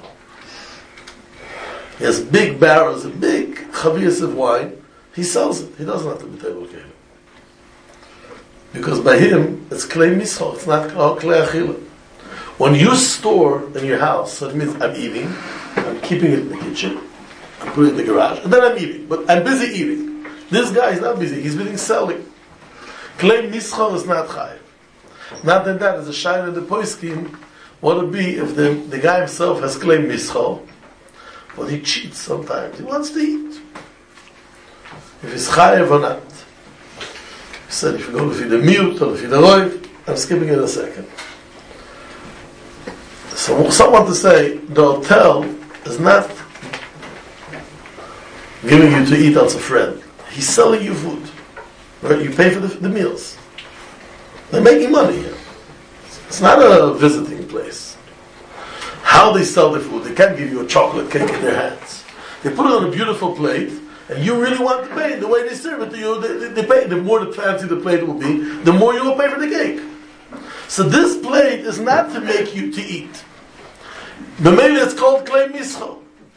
He has big barrels of big chaviyas of wine, he sells it. He doesn't have to be table kelim. Because by him, it's klei mischa, it's not klei achila. When you store in your house, so it means I'm eating, I'm keeping it in the kitchen, I'm putting it in the garage, and then I'm eating. But I'm busy eating. This guy is not busy, he's busy selling. Klei mischa is not chayiv. Not that that is a shayla in the poiskim. What would be if the, the guy himself has klei mischa, but he cheats sometimes. He wants to eat. If he's chayiv or not. He said if you go to feed the mute or to feed the roiv, I'm skipping it a second. So someone to say the hotel is not giving you to eat as a friend. He's selling you food. Right? You pay for the, the meals. They're making money here. It's not a visiting place. How they sell the food, they can't give you a chocolate cake in their hands. They put it on a beautiful plate, and you really want to pay. The way they serve it to you, they, they, they pay. The more the fancy the plate will be, the more you will pay for the cake. So this plate is not to make you to eat. The maybe it's called klei mischa.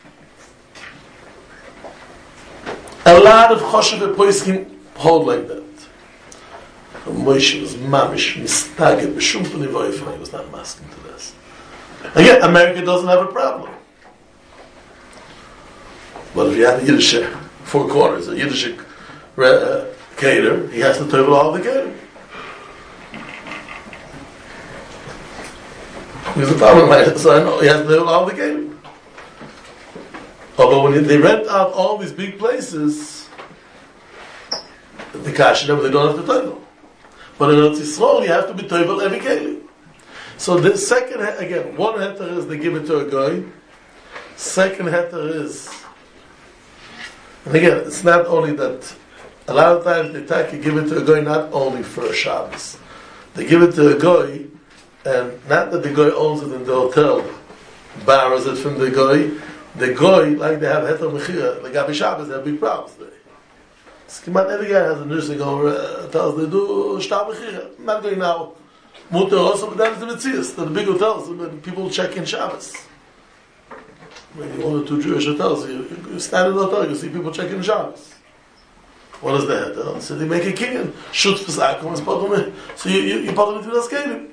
A lot of choshev poskim hold like that. Moshe was mamish, mistaged, b'shum p'nei v'oifnei. He was not masking to this. Again, America doesn't have a problem. But if you have a Yiddish four corners, a Yiddish uh, cater, he has to table all the cater. Because the problem is, so I know he has to table all the cater. Although when they rent out all these big places, the cash they don't have to table. But in Eretz Yisrael, you have to be toivel every keli. So the second, again, one heter is they give it to a guy. Second heter is, and again, it's not only that, a lot of times they take, give it to a guy not only for a Shabbos. They give it to a guy, and not that the guy owns it in the hotel, borrows it from the guy, the goy, like they have heter mechira, the Gabi Shabbos, they have big problems there. So, come on, every guy has a nursing home, uh, tells they do shtar mechira. I'm not going now, mutter also, but that is the Metzias, the big hotels, when people check in Shabbos. Maybe one or two Jewish hotels, you, you stand in the hotel, you see people checking Shabbos. What is the heter? So they make a king, shoot for sakum, so you, you, you put them into the scaling.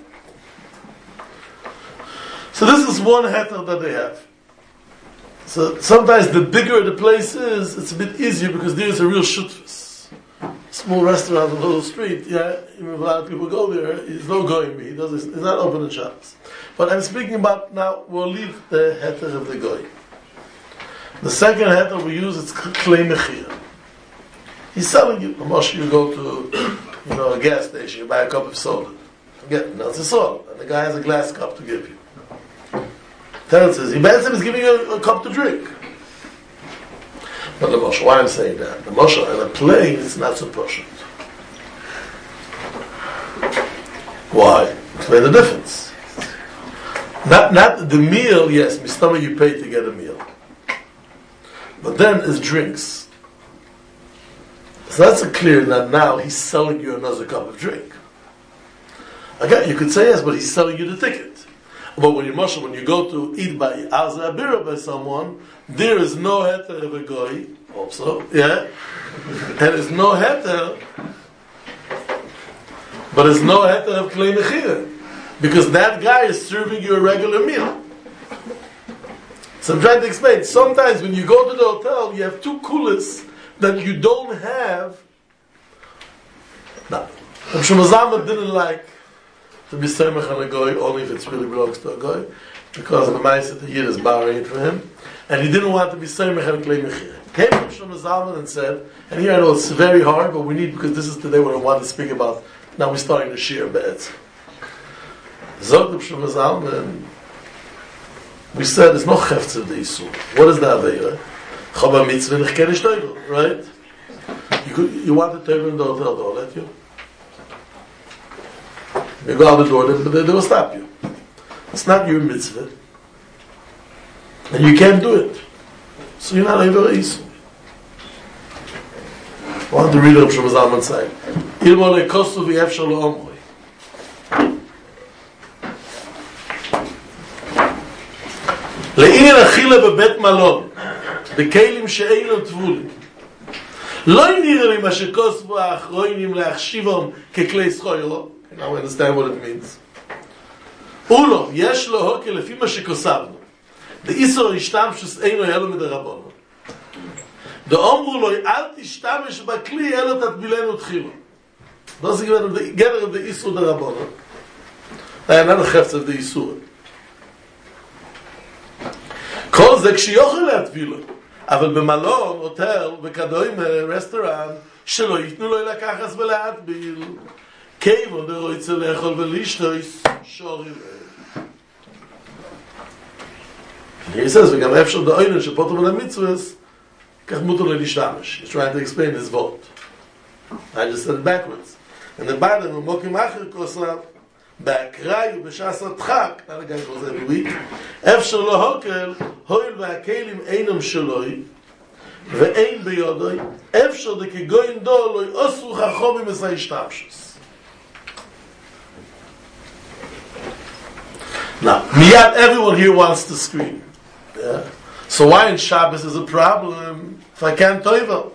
So this is one heter that they have. So sometimes the bigger the place is, it's a bit easier because there is a real shutfus. Small restaurant on the little street, yeah, even if a lot of people go there, he's no going me, he does he's not open in Shabbos. But I'm speaking about now, we'll leave the heter of the goy. The second heter we use is klei mechira. He's selling you. Moshe, you go to, you know, a gas station, you buy a cup of soda. Forget, no, it's a soda, and the guy has a glass cup to give you. Terence says, he basically is giving you a, a cup to drink. But the Moshe, why I'm saying that? The Moshe, in a plane, it's not so poshut. Why? Explain the difference. Not, not the meal, yes, mistama you pay to get a meal. But then it's drinks. So that's a clear that now he's selling you another cup of drink. Again, you could say yes, but he's selling you the ticket. But when you Moshe, when you go to eat by Azra Abira by someone, there is no heter of a goy, also, yeah? There is no heter, but there's no heter of klei mechira. Because that guy is serving you a regular meal. So I'm trying to explain, sometimes when you go to the hotel, you have two kulas that you don't have. Now, Rav Shlomo Zalman didn't like to be semech on a goy only if it really belongs to a goy, because of the mindset the Yid is borrowing for him, and he didn't want to be semech on klei mechira. Came Rav Shlomo Zalman and said, and here I know it's very hard, but we need, because this is today what I want to speak about. Now we're starting to share beds. Zog Rav Shlomo Zalman, we said there's no chefetz of the Yisur. What is the Aveira? Chaba mitzvah nechkenish tevel, right? You could, you want the tevel in the hotel, they'll let you. You go out the door, they, they will stop you. It's not your mitzvah. And you can't do it. So you're not able to Yisur. I want to read Rav Shlomo Zalman saying, Ilmo lekosu v'yefshar lo'omroi. לעניין אכילה בבית מלון בכלים שאינם טבולים לא נראה לי מה שכוספו האחרונים להחשיבם ככלי סחוירו. Now we understand what it means. אולו, יש לו הוקל לפי מה שכוסבנו דאיסור השתמשוס אינו אלו מדרבנו דאמרו לו אל תשתמש בכלי אלו תטבילנו תחילו. Das ist the gather of the Isur the Rabbanon. And not the Chefetz of the Isur. כל זה כשיוכל להטביל, אבל במלון, הוטל, וכדומה, רסטורנט, שלא ייתנו לו לקחת ולהטביל. כיוון דרו יצא לאכול ולשתויס, שורי לב. He says, וגם אפשר דאוינן שפוטו מן המצווס, כך מותר להשתמש. He's trying to explain his vote. I just said it backwards. And the bottom, ומוקים אחר כוסף, באקראי ובשעס הדחק, not a guy goes every week, אפשר להוקל, הויל והכלים אינם שלוי, ואין ביודוי, אפשר דכגוין דו, לא יאסרו חכומים מסע השתמשוס. Now, miyad, everyone here wants to scream. Yeah? So why in Shabbos is a problem if I can't toivel?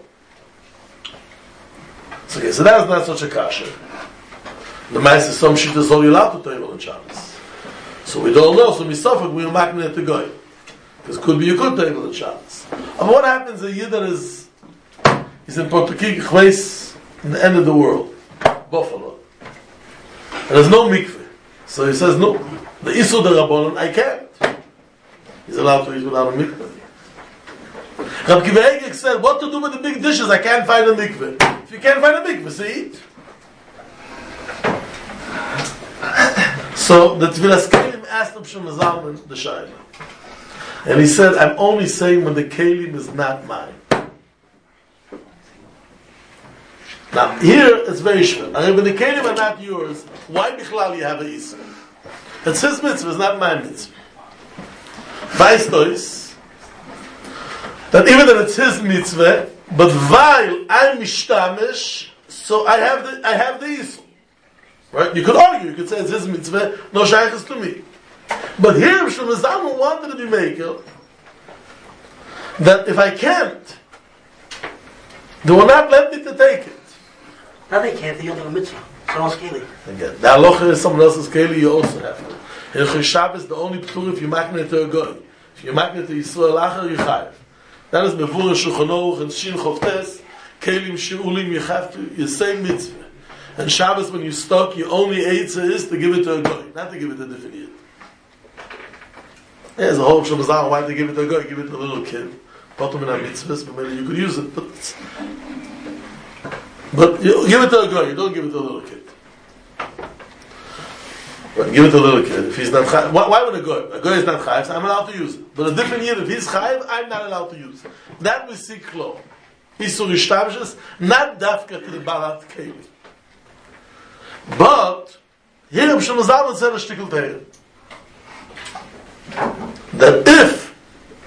So, okay, so that's not such a kasha. The mice is some shit is only allowed to toivel in Shabbos. So we don't know, so we suffer, we're making it to go. Because it could be you could toivel in Shabbos. And what happens a yid that is, he's in Portuguese, in the end of the world, Buffalo. And there's no mikveh. So he says, no, the Isur the Rabbanon, I can't. He's allowed to eat without a mikveh. Rabbi Kiva Eger said, what to do with the big dishes? I can't find a mikveh. If you can't find a mikveh, so eat. So the Tvilas Kelim asked him Shlomo Zalman the Shaila. And he said, I'm only saying when the Kelim is not mine. Now, here it's very shver. When the Kelim are not yours, why Bichlal you have a Isur? It's his mitzvah, it's not my mitzvah. Weißt du es? that even that it's his mitzvah, but while I'm mishtamish, so I have the I have the isur. Right? You could argue, you could say it's his mitzvah, no shaykhs to me. But here, Shlomo Zalman wanted to be maker that if I can't, they will not let me to take it. Now they can't, they don't have a mitzvah. Someone's keli. Again, the halacha is someone else's keli, you also have to. In Shabbos, the only ptur if you makne it to a goy. If you makne it to Yisrael Acher, you chayiv. That is before in Shulchan Aruch and Shin Choftes, kelim she'ulim, you have to, you say mitzvah. And Shabbos, when you stock, your only eitzah is to give it to a goy, not to give it to a different yid. Yeah, there's a whole Shlomo Zalman, why they give it to a goy? Give it to a little kid. Put them in a mitzvahs, but maybe you could use it. But, but you give it to a goy, you don't give it to a little kid. But give it to a little kid. If he's not chayiv, why, why would a goy? A goy is not chayiv, so I'm allowed to use it. But a different year, if he's chayiv, I'm not allowed to use it. That we see klo. Isur ishtabshus, not dafka to the barat keli. But here, Shlomo Zalman said a shtickle teir. That if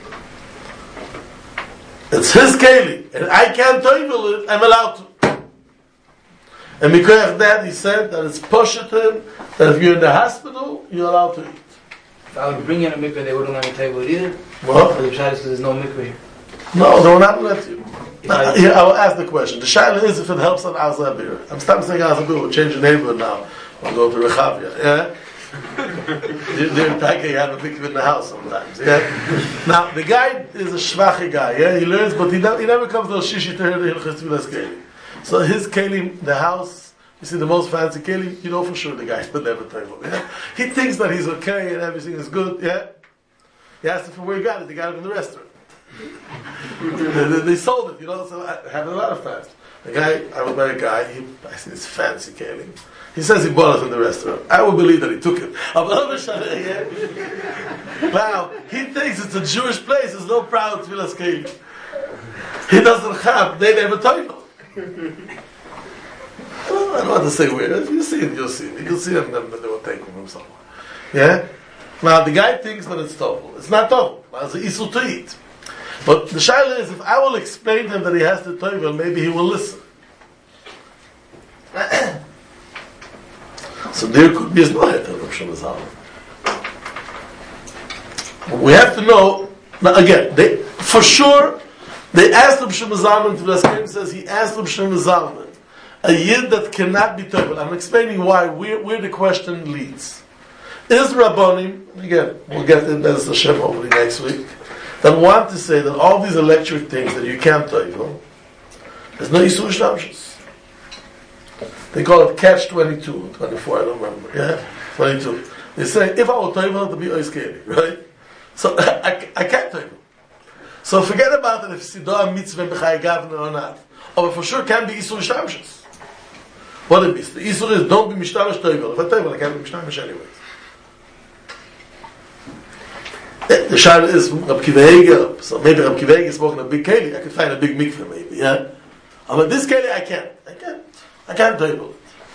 it's his keli and I can't toivel it, I'm allowed to. And because of that, he said that it's pushed him that if you're in the hospital, you're allowed to eat. If I would bring in a mikveh, they wouldn't let me table it either. What? For the pshat is there's no mikveh here. No, they will not let you. If Now, I- here, I will ask the question. The shaila is if it helps on Azabir. I'm stopping saying Azabir. We'll change the neighborhood now. We'll go to Rechavia. Yeah? There in Taka, you have a mikveh in the house sometimes. Yeah? Now, the guy is a shvachi guy. Yeah? He learns, but he, never, he never comes to a shishi to hear the Hilchas Tfilas Kelim. So his kelim, the house, you see the most fancy kelim, you know for sure the guy but never table. Yeah? He thinks that he's okay and everything is good. Yeah? He asked him from where he got it. He got it from the restaurant. they, they sold it, you know, so I had a lot of fans. The guy, I was by a guy, he, I see this fancy kelim. He says he bought it in the restaurant. I would believe that he took it. Now, he thinks it's a Jewish place, there's no proud Tfilas Kelim. He doesn't have, they never told him. I don't want to say where. If you see it, you'll see it. You'll see them, then they will take it from somewhere. Yeah? Now, the guy thinks that it's total. It's not total. It's an isur to eat. But the shaila is, if I will explain to him that he has to toivel, maybe he will listen. So there could be a nohet of Shlomo Zalman. We have to know, now again, they, for sure, they asked Reb Shlomo Zalman, Tfilas Kelim says, he asked Reb Shlomo Zalman, a yid that cannot be toivel. I'm explaining why, where, where the question leads. Is Rabbonim, again, we'll get to Bez Hashem hopefully next week, that want to say that all these electric things that you can't toivel, there's no Yisur Shtamshus. They call it catch twenty-two, twenty-four, I don't remember, yeah? twenty-two. They say, if I will toivel, it'll be oiskeli, right? So, I, I can't toivel. So forget about it if Sidah mitzvah b'chai gavna or not. But for sure can be Yisur Shtamshus. What it means? The Yisur is, don't be mishtamish toivel. If I toivel, I can't be mishtamish anyways. The shaila is Rab Kiva Eger, so maybe Rab Kiva Eger is smoking a big keli, I could find a big mikveh maybe, yeah? But this keli I can't. I can't. I can't table it.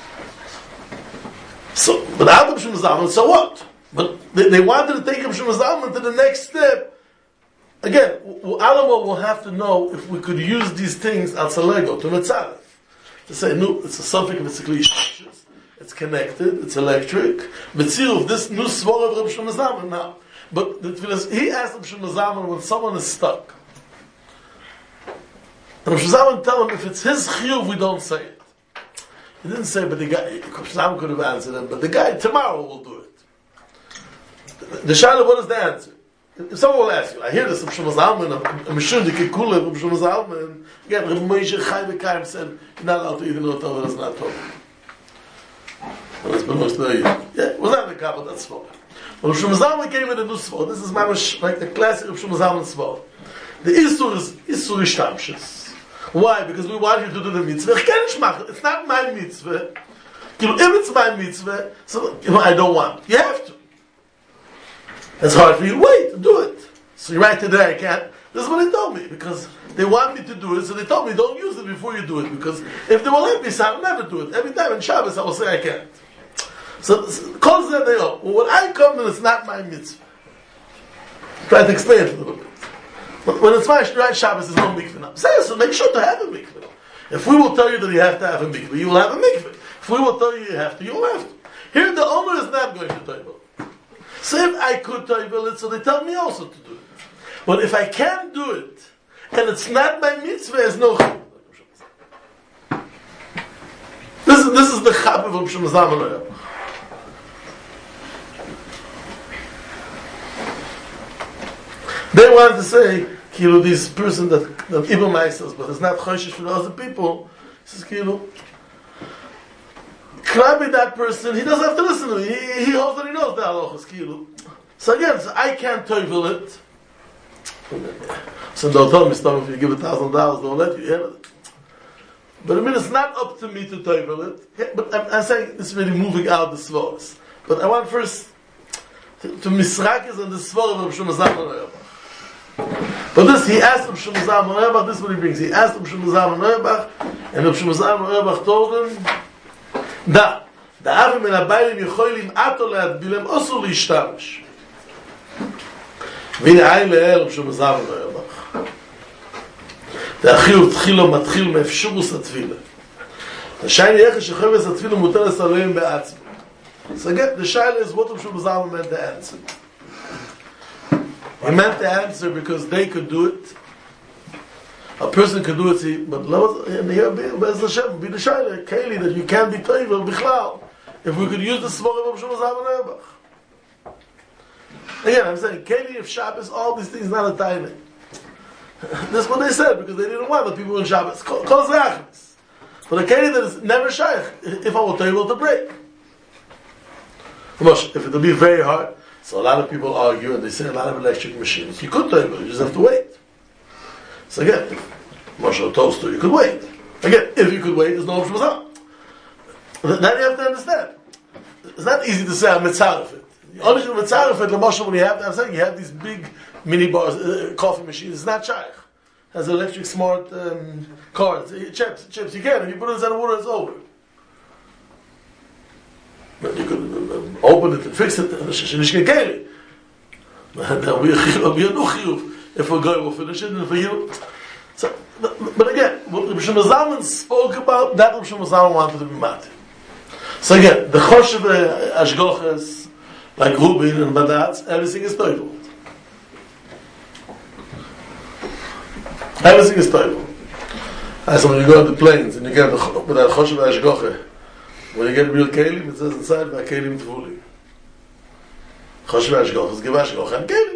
So, but Adam Shlomo Zalman, so what? But they, they wanted to take him Shlomo Zalman to the next step. Again, Alamo will have to know if we could use these things as a Lego to Metzalef. To say, no, it's a suffix of it's a cliche. It's connected, it's electric. Metziluf, this new svor of Reb Shlomo Zalman now. But the, he asked Reb Shlomo Zalman when someone is stuck. And Reb Shlomo Zalman tell him if it's his chiyuv, we don't say it. He didn't say, but the guy, Reb Shlomo Zalman could have answered him, but the guy tomorrow will do it. The, the shaila, what is the answer? If someone will ask you, I hear this Reb Shlomo Zalman, I'm sure the kikula Reb Shlomo Zalman, again, Reb Moshe Chai B'Kaim said, you're not allowed to eat an otah that's not told. Well, it's been most of the year. Yeah, it was not the couple, that's small. When Shlomo Zalman came with a new svor, this is mamash, like the classic of Shlomo Zalman svor. The Isur is Isur Ishtamshus. Why? Because we want you to do the mitzvah. It's not my mitzvah. If it's my mitzvah, so I don't want. You have to. It's hard for you to wait, do it. So right today I can't. This is what they told me, because they want me to do it, so they told me don't use it before you do it, because if they will let me, so I'll never do it. Every time in Shabbos I will say I can't. So, cause that they know. Well, when I come and it's not my mitzvah. Try to explain it a little bit. But when it's my right Shabbos, there's no mikveh now. Say so, make sure to have a mikveh. If we will tell you that you have to have a mikveh, you will have a mikveh. If we will tell you you have to, you will have to. Here the owner is not going to toivel. So if I could toivel it, so they tell me also to do it. But if I can't do it, and it's not my mitzvah, there's no chiyuv. This is this is the chap of Shlomo Zalman Auerbach. They want to say, Kilo, this person that that Ibn Meisels, but is not choishish for the other people. He says, Kilo, can be that person? He doesn't have to listen to me. He, he holds that he knows the halachas, Kilo. So again, so I can't toivel it. So they'll tell me, stop, if you give a thousand dollars, they'll let you have it. But I mean, it's not up to me to toivel it. Yeah, but I'm, I'm saying it's really moving out the svaros. But I want first to, to misrakis on the svar of Shlomo Zalman Auerbach. But this, he asked Reb Shlomo Zalman Auerbach, this is what he brings. He asked Reb Shlomo Zalman Auerbach, and Reb Shlomo Zalman Auerbach told him, Da, the Avim and Abayim Yecholim Ato Le'adbilem Osu L'Ishtamish. והנה עין לאל רב שלמה זלמן אוירבך. והחיוב תחילו מתחיל מאפשרוס התפילה. השאלה איך שחפץ התפילה מוטלת עליהם בעצמו. So again, the shaila is what Reb Shlomo Zalman meant to answer. He meant to answer because they could do it. A person could do it, see, but and here Be'ez Hashem, be the shaila, Keli, that you can't be toivel bichlal. If we could use the svara of Reb Shlomo Zalman Auerbach. Again, I'm saying, Keli of Shabbos, all these things, not a timing. That's what they said, because they didn't want the people in Shabbos. Kol Zachmas. But a Keli that is never shaykh, if I will tell you to break. If it will be very hard, so a lot of people argue, and they say a lot of electric machines, you could tell you, you just have to wait. So again, if Moshe told you, you could wait. Again, if you could wait, there's no option. That you have to understand. It's not easy to say, I'm mitzaref it. Only the mitzaref it, Moshe, when you have, I'm saying, you have these big mini bars, uh, coffee machines, it's not shaykh. It has electric smart um, cards, chips, chips, you can, if you put it inside the water, it's over. But you could uh, open it and fix it, and shenish kekeli. There'll be a no chiyuv if a guy will finish it, and for you. So, but, but again, what Reb Shlomo Zalman spoke about, that Reb Shlomo Zalman wanted to be mad. So again, the choshev ashgoches, like Rubin and Badatz, everything is toivel. Everything is toivel. So when you go on the plains and you get the with that choshev ashgoche, when you get real kelim, it says inside by kelim tvuli. Choshev ashgoche is give ashgoche and kelim.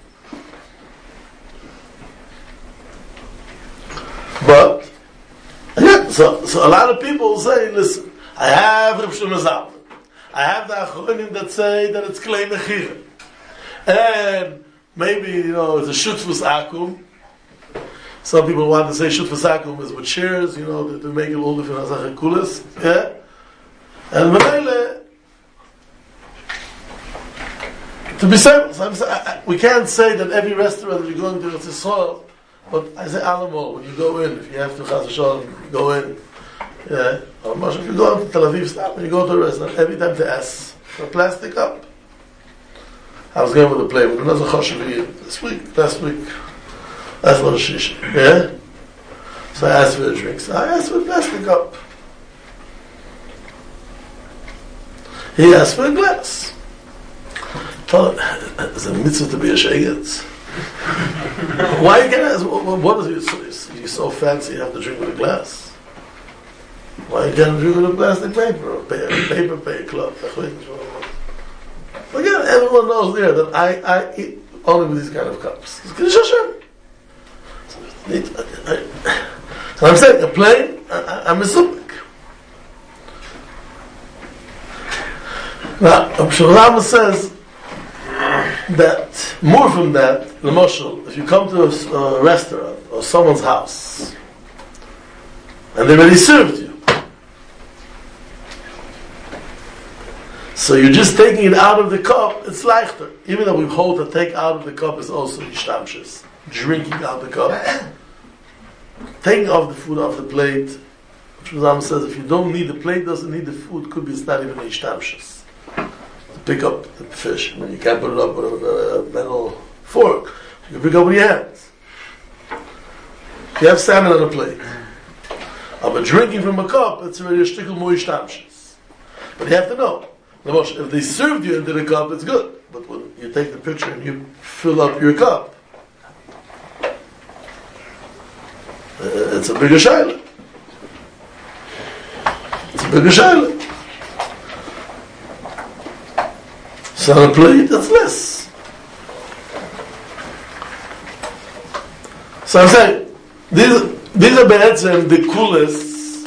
But yeah, so so a lot of people say, listen, I have Reb Shlomo Zalman. I have the Achronim that say that it's Klei Mechira. And maybe, you know, it's a Shutfus Akum. Some people want to say Shutfus Akum is with shares, you know, to, to make it a little different as Achikulas. Yeah? And Menele, to be simple, so I'm saying, I, I, we can't say that every restaurant that you're going to, it's a soil. But I say Alamo, when you go in, if you have to Chas V'Shalom, go in. Yeah. Or much if you go to Tel Aviv, stop and you go to a restaurant, every time to ask for a plastic cup. I was going with a play with another Choshev this week, last week. That's what a shish. Yeah? So I asked for a drink. So I asked for a plastic cup. He asked for a glass. Told him, it's a mitzvah to be a shayget. Why you can't ask, what, what is it? You're so fancy you have to drink with a glass. Why you can't drink with a plastic paper or paper, paper, paper cloth? Again, everyone knows there that I, I eat only with these kind of cups. So I'm saying, a plane, I, I'm a supik. Now, Shlomo Zalman says that, more from that, L'moshel, if you come to a, a restaurant or someone's house, and they already served you, so you're just taking it out of the cup, it's leichter. Even though we hold that take out of the cup is also ishtamshus. Drinking out the cup. Taking off the food off the plate. Shlomo Zalman says if you don't need the plate, doesn't need the food, could be it's not even ishtamshus. To pick up the fish. I mean, you can't put it up with a metal fork. You can pick up with your hands. You have salmon on a plate. But drinking from a cup, it's already a shtickle more ishtamshis. But you have to know. If they served you into the cup, it's good. But when you take the picture and you fill up your cup, uh, it's a bigger shaila. It's a bigger shaila. So on a plate, that's less. So I'm saying, these, these are be'etzem the coolest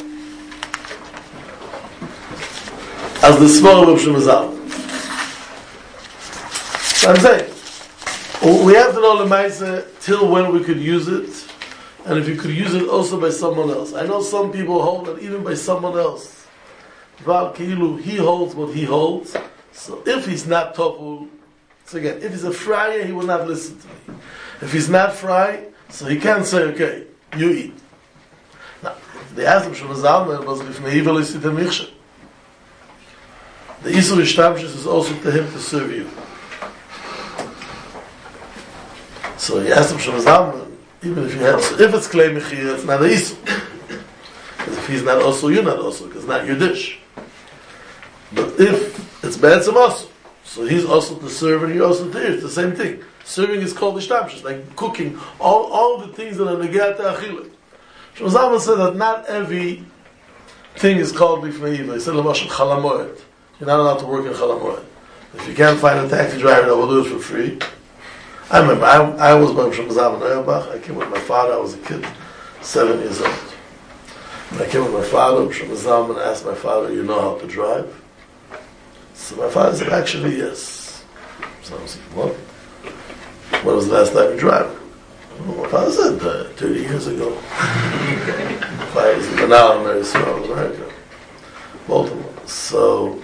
as the small of Shemazal. So I'm saying, we have to know the Maisa till when we could use it, and if you could use it also by someone else. I know some people hold that even by someone else. Val Kilu, he holds what he holds. So if he's not tofu, so again, if he's a friar, he will not listen to me. If he's not fry, so he can't say, okay, you eat. Now, they asked him, Shemazalman was if Me'ivel is the Michshe. The Isur Ishtamshis is also to him to serve you. So he asked him, Shemazalman, even if you have, so if it's Klei Mechir, it's not a Isur. Because if he's not also, you're not also, because it's not your dish. But if it's Be'etzem also, so he's also to serve and you're also to eat. It's the same thing. Serving is called ishtamshus, like cooking. All all the things that are negata achila. Shemazalman said that not every thing is called b'fnei iva. He said, l'mashal chalamoyed. You're not allowed to work in chalamoyed. If you can't find a taxi driver that will do it for free. I remember, I, I was by Shemazalman Auerbach. I came with my father. I was a kid, seven years old. When I came with my father, Shemazalman asked my father, you know how to drive? So my father said, actually, yes. So I was like, what? When was the last time you drove? Well, my father said, uh, thirty years ago. Five years ago. Now I'm very small in America. Baltimore. So,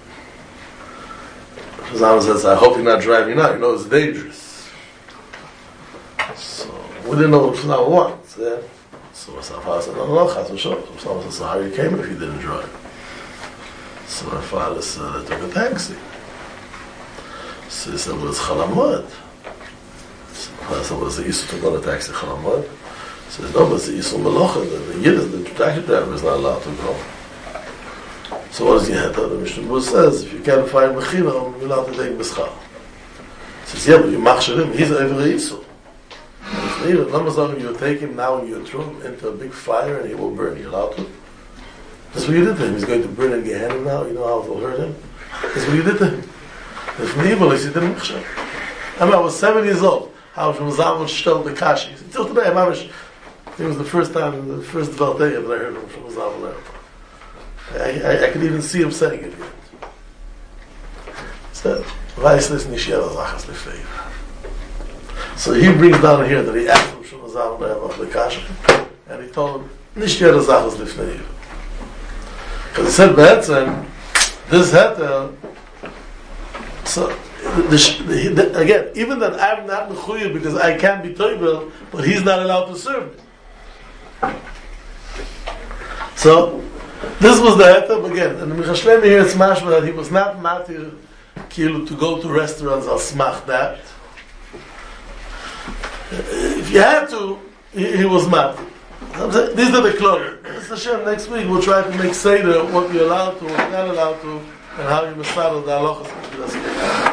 Shazam says, I hope you're not driving now. You know it's dangerous. So, we didn't know what Shazam wants. Yeah? So my father said, no, no, no, Chaz v'shov. So Shazam said, so how you came if you didn't drive? So my father said, I took a taxi. So he said, well, it's Chalamod. So my father said, well, it's the Yisur to go on a taxi Chalamod. He says, no, but it's the Yisur Melocha. The Yiddish, the taxi driver is not allowed to go. So what does he have? The Mishnah Berurah says, if you can't find Mechina, you're allowed to take Mischal. He says, yeah, but you machshir him, he's over the Yisur. If not, you take him now and you throw him into a big fire and he will burn. You're allowed to. That's what you did to him. He's going to burn in Gehenna now. You know how it will hurt him? That's what you did to him. If evil is, he didn't machshir. I mean, I was seven years old. How from Zalman stole the kashi. Until today, I'm Amish. It was the first time, the first developed day that I heard him from Zalman. I, I, I could even see him saying it yet. He said, Vaislis Nishiel Zachas Lefei. So he brings down here that he asked him from Zalman the kashi, and he told him, Nishiel Zachas Lefei. Because he said, Be'etzem, this heter, so, the, the, the, again, even that I'm not mechuyev because I can't be toivel, but he's not allowed to serve me. So, this was the heter, but again, and the Michashlemi here, it's mashma that he was not matir kilu to go to restaurants al smach that. If you had to, he, he was matir. These are the clutter. Hashem, next week we'll try to make seder what you're allowed to, what you're not allowed to, and how you must start the halachas.